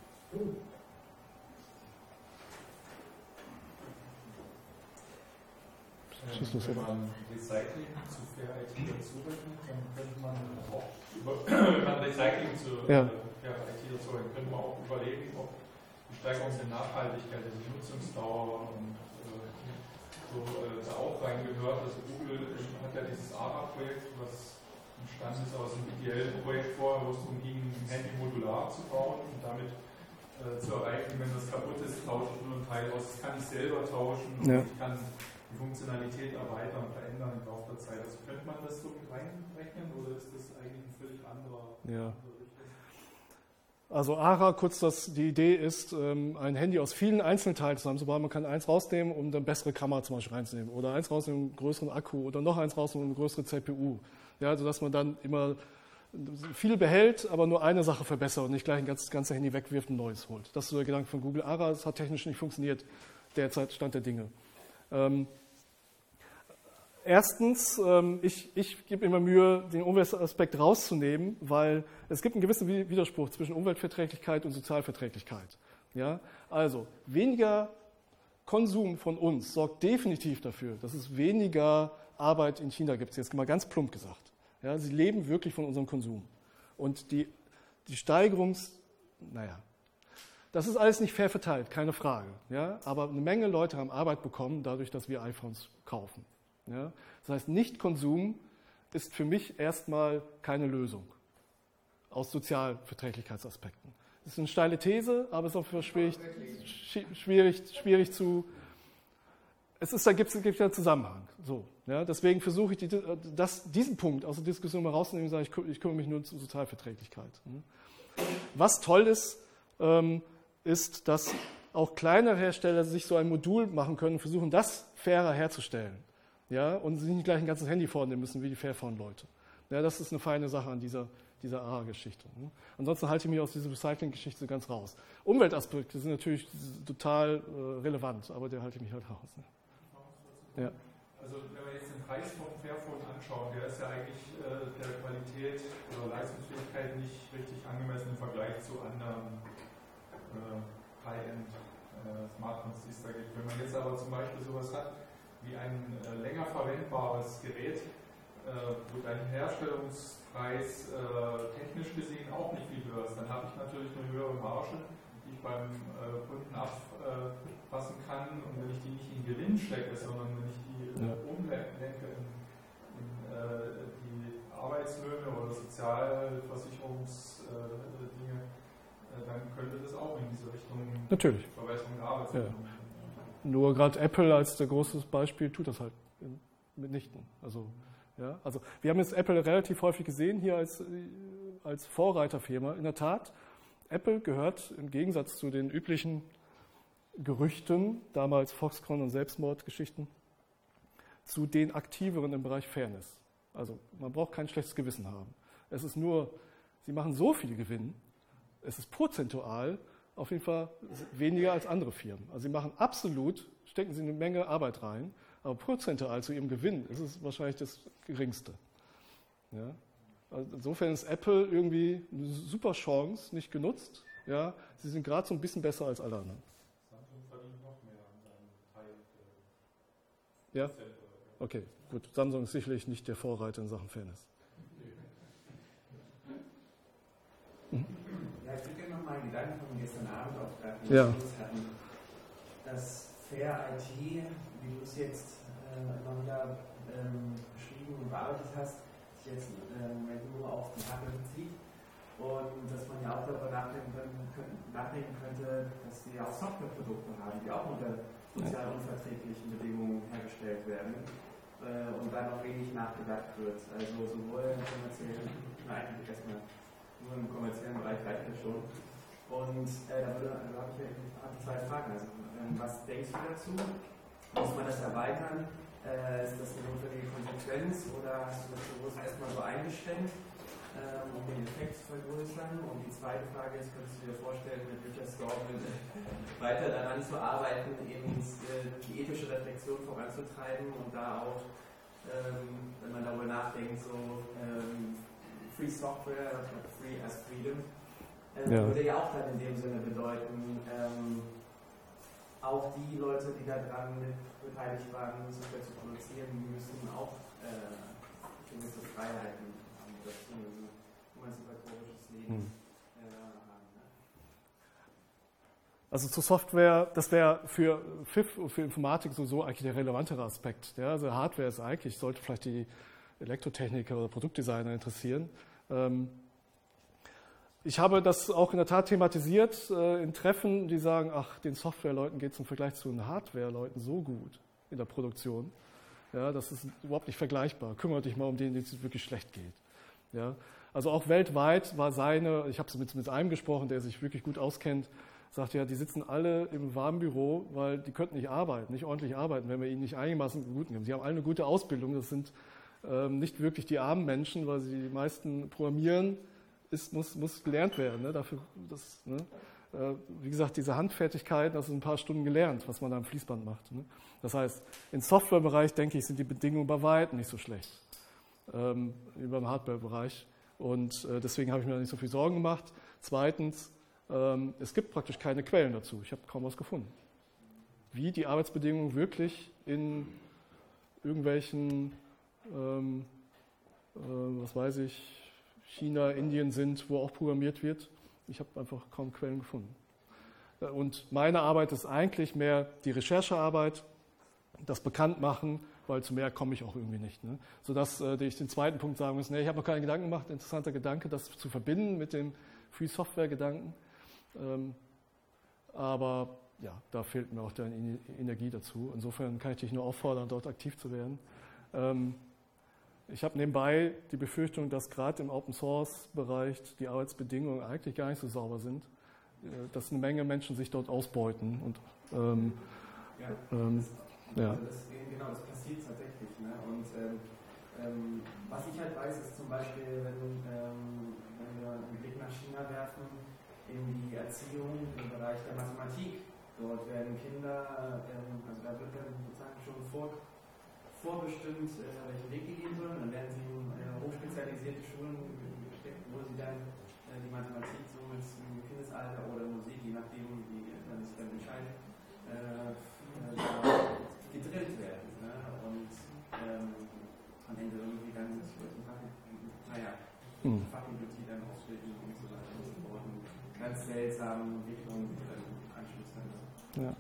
Ähm, wenn man Recycling zu Fair I T dazu rechnet, dann könnte man auch über, wenn man Recycling zu Ja. äh, Fair I T dazu rechnet, könnte man auch überlegen, ob die Steigerung der Nachhaltigkeit, also die Nutzungsdauer und äh, so äh, da auch reingehört. Also Google hat ja dieses A R A-Projekt, was entstanden ist aus einem ideellen Projekt vorher, wo es darum ging, ein Handy modular zu bauen und damit äh, zu erreichen, wenn das kaputt ist, tausche ich nur einen Teil aus. Das kann ich selber tauschen und Ja. ich kann die Funktionalität erweitern und verändern im Laufe der Zeit. Also könnte man das so mit reinrechnen oder ist das eigentlich ein völlig anderer Ja. andere Richtung? Also A R A, kurz das, die Idee ist, ähm, ein Handy aus vielen Einzelteilen zusammenzubauen. Man kann eins rausnehmen, um eine bessere Kamera zum Beispiel reinzunehmen. Oder eins rausnehmen, um einen größeren Akku. Oder noch eins rausnehmen, um eine größere C P U. Ja, sodass man dann immer viel behält, aber nur eine Sache verbessert und nicht gleich ein ganzes ganze Handy wegwirft und ein neues holt. Das ist so der Gedanke von Google. A R A, das hat technisch nicht funktioniert. Derzeit Stand der Dinge. Ähm, Erstens, ähm, ich, ich gebe immer Mühe, den Umweltaspekt rauszunehmen, weil es gibt einen gewissen Widerspruch zwischen Umweltverträglichkeit und Sozialverträglichkeit. Ja? Also, weniger Konsum von uns sorgt definitiv dafür, dass es weniger Arbeit in China gibt, jetzt mal ganz plump gesagt. Ja? Sie leben wirklich von unserem Konsum. Und die, die Steigerungs... Naja, das ist alles nicht fair verteilt, keine Frage. Ja? Aber eine Menge Leute haben Arbeit bekommen, dadurch, dass wir iPhones kaufen. Ja? Das heißt, Nicht-Konsum ist für mich erstmal keine Lösung aus Sozialverträglichkeitsaspekten. Das ist eine steile These, aber es ist auch schwierig, schwierig, schwierig zu... Es ist, da gibt es einen Zusammenhang. So, ja? Deswegen versuche ich, die, das, diesen Punkt aus der Diskussion mal rauszunehmen und sage, ich, ich kümmere mich nur um Sozialverträglichkeit. Was toll ist, ähm, ist, dass auch kleinere Hersteller sich so ein Modul machen können und versuchen, das fairer herzustellen. Ja, und sich nicht gleich ein ganzes Handy vornehmen müssen, wie die Fairphone-Leute. Ja, das ist eine feine Sache an dieser, dieser A R A-Geschichte. Ne? Ansonsten halte ich mich aus dieser Recycling-Geschichte ganz raus. Umweltaspekte sind natürlich total äh, relevant, aber der halte ich mich halt raus. Ne? Ja. Also wenn wir jetzt den Preis vom Fairphone anschauen, der ist ja eigentlich äh, der Qualität oder Leistungsfähigkeit nicht richtig angemessen im Vergleich zu anderen äh, High-End-Smartphones, äh, die es da gibt. Wenn man jetzt aber zum Beispiel sowas hat, wie ein äh, länger verwendbares Gerät, äh, wo dein Herstellungspreis äh, technisch gesehen auch nicht viel höher ist, dann habe ich natürlich eine höhere Marge, die ich beim äh, Kunden abpassen äh, kann. Und wenn ich die nicht in Gewinn stecke, sondern wenn ich die äh, Ja. umlenke in, in äh, die Arbeitslöhne oder Sozialversicherungsdinge, äh, dann könnte das auch in diese Richtung Natürlich. Verbesserung der Arbeitsbedingungen. Nur gerade Apple als der große Beispiel tut das halt mitnichten. Also Ja, also wir haben jetzt Apple relativ häufig gesehen hier als, als Vorreiterfirma. In der Tat, Apple gehört im Gegensatz zu den üblichen Gerüchten, damals Foxconn und Selbstmordgeschichten, zu den Aktiveren im Bereich Fairness. Also man braucht kein schlechtes Gewissen haben. Es ist nur, sie machen so viel Gewinn, es ist prozentual auf jeden Fall weniger als andere Firmen. Also sie machen absolut, stecken sie eine Menge Arbeit rein, aber prozentual zu ihrem Gewinn ist es wahrscheinlich das Geringste. Ja? Also insofern ist Apple irgendwie eine super Chance, nicht genutzt. Ja? Sie sind gerade so ein bisschen besser als alle anderen. Samsung verdient noch mehr an seinem Teil. Äh, Ja? Okay, gut. Samsung ist sicherlich nicht der Vorreiter in Sachen Fairness. Mhm. Ja, ich würde gerne noch mal einen Gedanken von gestern Abend aufgreifen, ja. hatten. Das Fair I T, wie du es jetzt äh, immer wieder ähm, beschrieben und bearbeitet hast, sich jetzt ähm, nur auf die Hardware bezieht und dass man ja auch darüber nachdenken könnte, nachdenken könnte, dass wir auch Softwareprodukte haben, die auch unter sozial unverträglichen Bedingungen hergestellt werden äh, und da noch wenig nachgedacht wird. Also sowohl im kommerziellen, nein, eigentlich erstmal nur im kommerziellen Bereich reicht das schon. Und äh, da würde, also habe ich ja zwei Fragen. Also, ähm, was denkst du dazu? Muss man das erweitern? Äh, ist das eine notwendige Konsequenz oder hast du das bewusst erstmal so eingestellt, ähm, um den Effekt zu vergrößern? Und die zweite Frage ist, könntest du dir vorstellen, mit Richard Stallman weiter daran zu arbeiten, eben die ethische Reflexion voranzutreiben und da auch, ähm, wenn man darüber nachdenkt, so ähm, Free Software, Free as Freedom, ähm, ja. würde ja auch dann in dem Sinne bedeuten, ähm, auch die Leute, die daran mit beteiligt waren, Software zu produzieren, die müssen auch äh, gewisse Freiheiten haben, das ein emanzipatorisches Leben hm. äh, haben. Ne? Also zur Software, das wäre für F I F und für Informatik sowieso eigentlich der relevantere Aspekt. Ja? Also Hardware ist eigentlich, sollte vielleicht die Elektrotechniker oder Produktdesigner interessieren. Ähm, ich habe das auch in der Tat thematisiert äh, in Treffen, die sagen, ach, den Softwareleuten geht es im Vergleich zu den Hardwareleuten so gut in der Produktion. Ja, das ist überhaupt nicht vergleichbar. Kümmert dich mal um den, denen es wirklich schlecht geht. Ja, also auch weltweit war seine, ich habe mit, mit einem gesprochen, der sich wirklich gut auskennt, sagt ja, die sitzen alle im warmen Büro, weil die könnten nicht arbeiten, nicht ordentlich arbeiten, wenn wir ihnen nicht einigermaßen gut geben. Sie haben alle eine gute Ausbildung, das sind ähm, nicht wirklich die armen Menschen, weil sie die meisten programmieren, ist, muss, muss gelernt werden. Ne? Dafür, das, ne? äh, wie gesagt, diese Handfertigkeiten, das ist ein paar Stunden gelernt, was man da am Fließband macht. Ne? Das heißt, im Softwarebereich, denke ich, sind die Bedingungen bei weitem nicht so schlecht, ähm, wie beim Hardwarebereich. Und äh, deswegen habe ich mir da nicht so viel Sorgen gemacht. Zweitens, ähm, es gibt praktisch keine Quellen dazu. Ich habe kaum was gefunden. Wie die Arbeitsbedingungen wirklich in irgendwelchen, ähm, äh, was weiß ich, China, Indien sind, wo auch programmiert wird. Ich habe einfach kaum Quellen gefunden. Und meine Arbeit ist eigentlich mehr die Recherchearbeit, das Bekanntmachen, weil zu mehr komme ich auch irgendwie nicht. Ne? Sodass äh, ich den zweiten Punkt sagen muss, nee, ich habe noch keinen Gedanken gemacht, interessanter Gedanke, das zu verbinden mit dem Free-Software-Gedanken. Ähm, aber ja, da fehlt mir auch die Energie dazu. Insofern kann ich dich nur auffordern, dort aktiv zu werden. Ähm, Ich habe nebenbei die Befürchtung, dass gerade im Open-Source-Bereich die Arbeitsbedingungen eigentlich gar nicht so sauber sind, dass eine Menge Menschen sich dort ausbeuten. Und, ähm, ja, ähm, das, ja. Also das, genau, das passiert tatsächlich. Ne? Und ähm, ähm, was ich halt weiß, ist zum Beispiel, wenn, ähm, wenn wir einen Blick nach China werfen, in die Erziehung im Bereich der Mathematik. Dort werden Kinder, ähm, also da wird dann sozusagen schon vor vorbestimmt, äh, welchen Weg die gehen sollen. Dann werden sie in äh, hochspezialisierte Schulen gesteckt, wo sie dann äh, die Mathematik so mit dem Kindesalter oder Musik, je nachdem, wie man sich dann entscheidet, äh, äh, gedrillt werden. Ne? Und ähm, am Ende irgendwie dann das wird ein Fach, naja, hm. Fachbibliothek dann ausbilden und so weiter und so fort. Und ganz seltsame Entwicklungen, die dann Anschluss haben. Ja.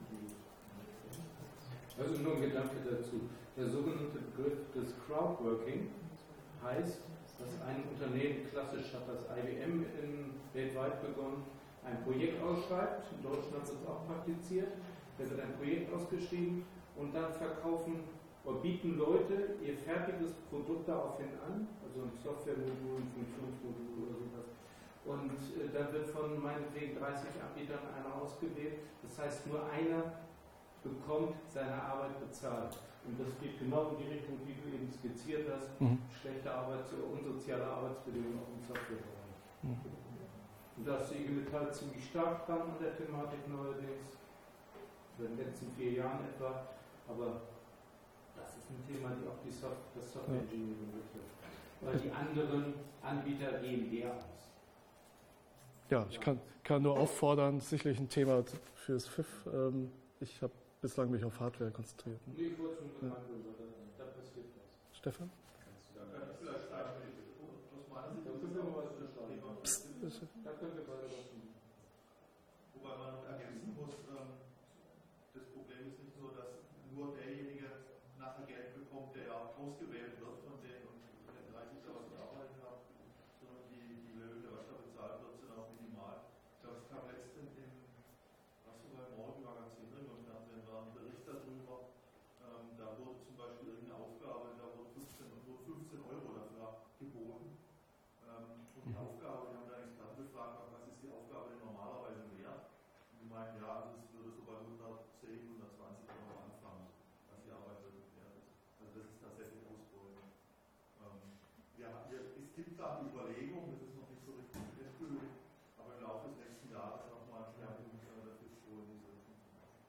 Also nur ein Gedanke dazu. Der sogenannte Begriff des Crowdworking heißt, dass ein Unternehmen, klassisch hat das I B M in, weltweit begonnen, ein Projekt ausschreibt, in Deutschland ist es auch praktiziert, da wird ein Projekt ausgeschrieben und dann verkaufen Und bieten Leute ihr fertiges Produkt daraufhin an, also ein Softwaremodul, ein Funktionsmodul oder sowas. Und äh, dann wird von meinetwegen dreißig Anbietern einer ausgewählt. Das heißt, nur einer bekommt seine Arbeit bezahlt. Und das geht genau in die Richtung, wie du eben skizziert hast. Mhm. Schlechte Arbeits- oder unsoziale Arbeitsbedingungen auch im Softwarebereich. Mhm. Und da ist die I G Metall ziemlich stark dran an der Thematik neuerdings. In den letzten vier Jahren etwa. Aber das ist ein Thema, die auch die Soft- das Software Engineering betrifft. Weil die anderen Anbieter gehen leer aus. Ja, ich kann, kann nur auffordern, sicherlich ein Thema fürs F I F. Ähm, ich habe bislang mich auf Hardware konzentriert. Nee, ich wollte schon sagen, ja. Da passiert was. Stefan? Da können wir vielleicht schreiben, aus meiner Sicht, da können wir mal was unterschreiben. Da können wir weiter was tun. Wobei man noch ergänzen muss, ähm, das Problem ist nicht so, dass nur derjenige nachher Geld bekommt, der ausgewählt wird von denen und dreißigtausend Arbeiten hat, sondern die, die Löhne, was da bezahlt wird, sind auch minimal. Ich glaube, es kam letztens in, was sogar im Morgenmagazin drin, im Fernsehen war ein Bericht darüber, ähm, da wurde zum Beispiel irgendeine Aufgabe, da wurde fünfzehn, wurde fünfzehn Euro dafür geboten. Ähm, und die Aufgabe, die haben da Experten gefragt, was ist die Aufgabe denn normalerweise wert? Und die meinten, ja, das würde so bei hundertzehn, hundertzwanzig Euro anfangen, was die Arbeit wirklich wert ist. Also das ist tatsächlich Ausbeutung. Ähm, ja, es gibt da eine Überlegung, das ist noch nicht so richtig endgültig, aber im Laufe des nächsten Jahres nochmal ein Schwerpunkt äh, dafür so in diese Richtung.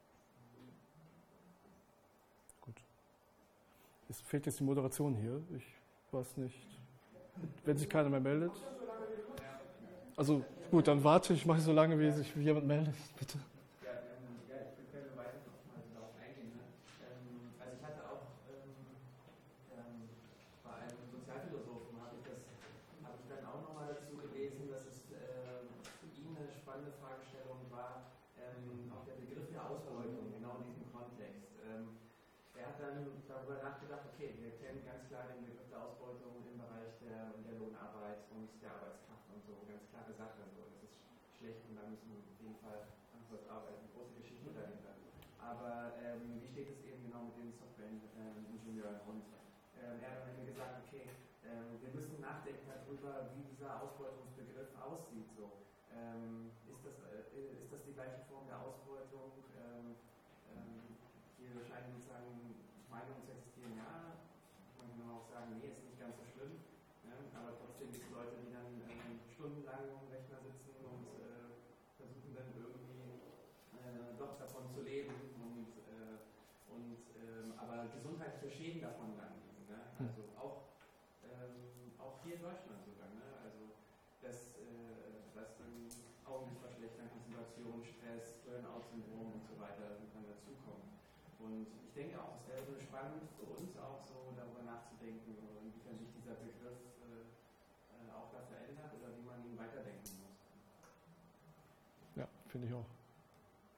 Gut. Es fehlt jetzt die Moderation hier. Ich weiß nicht. Wenn sich keiner mehr meldet. Also gut, dann warte ich, mache ich so lange, wie sich jemand meldet, bitte. Ja, ähm, ja ich will weiter noch mal darauf eingehen. Ne? Ähm, also ich hatte auch ähm, ähm, bei einem Sozialphilosophen habe ich das, habe ich dann auch nochmal dazu gelesen, dass es äh, für ihn eine spannende Fragestellung war, ähm, auch der Begriff der Ausbeutung, genau in diesem Kontext. Ähm, er hat dann darüber nachgedacht, okay, wir kennen ganz klar den Begriff der Ausbeutung im Bereich der, der Lohnarbeit und der Arbeitskraft und so, ganz klare Sache. So. Das ist schlecht und da müssen wir auf jeden Fall anders arbeiten. Große Geschichte dahinter. Aber ähm, wie steht es eben genau mit den Software-Ingenieuren? Und ähm, er hat dann mir gesagt, okay, ähm, wir müssen nachdenken darüber, wie dieser Ausbeutungsbegriff aussieht. So. Ähm, ist, das, äh, ist das die gleiche Form der Ausbeutung? Ähm, ähm, hier scheinen sozusagen Meinungen zu existieren, ja. Man kann auch sagen, nee, ist nicht ganz so schlimm. Ja, aber trotzdem gibt es Leute, die dann ähm, stundenlang am Rechner sitzen und äh, versuchen dann irgendwie äh, doch davon zu leben und, äh, und ähm, aber gesundheitliche Schäden davon dann liegen. Ne? Also auch, ähm, auch hier in Deutschland sogar. Ne? Also dass, äh, dass dann Augen verschlechtern, Konzentration, Stress, Burnout-Syndrom und so weiter dann dazukommen. Und ich denke auch, es wäre spannend für uns auch so darüber nachzudenken, inwiefern sich dieser Begriff äh, auch da verändert oder wie man ihn weiterdenken muss. Ja, finde ich auch.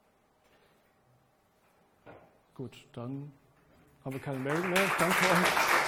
Gut, dann haben wir keine Meldung mehr. Danke euch.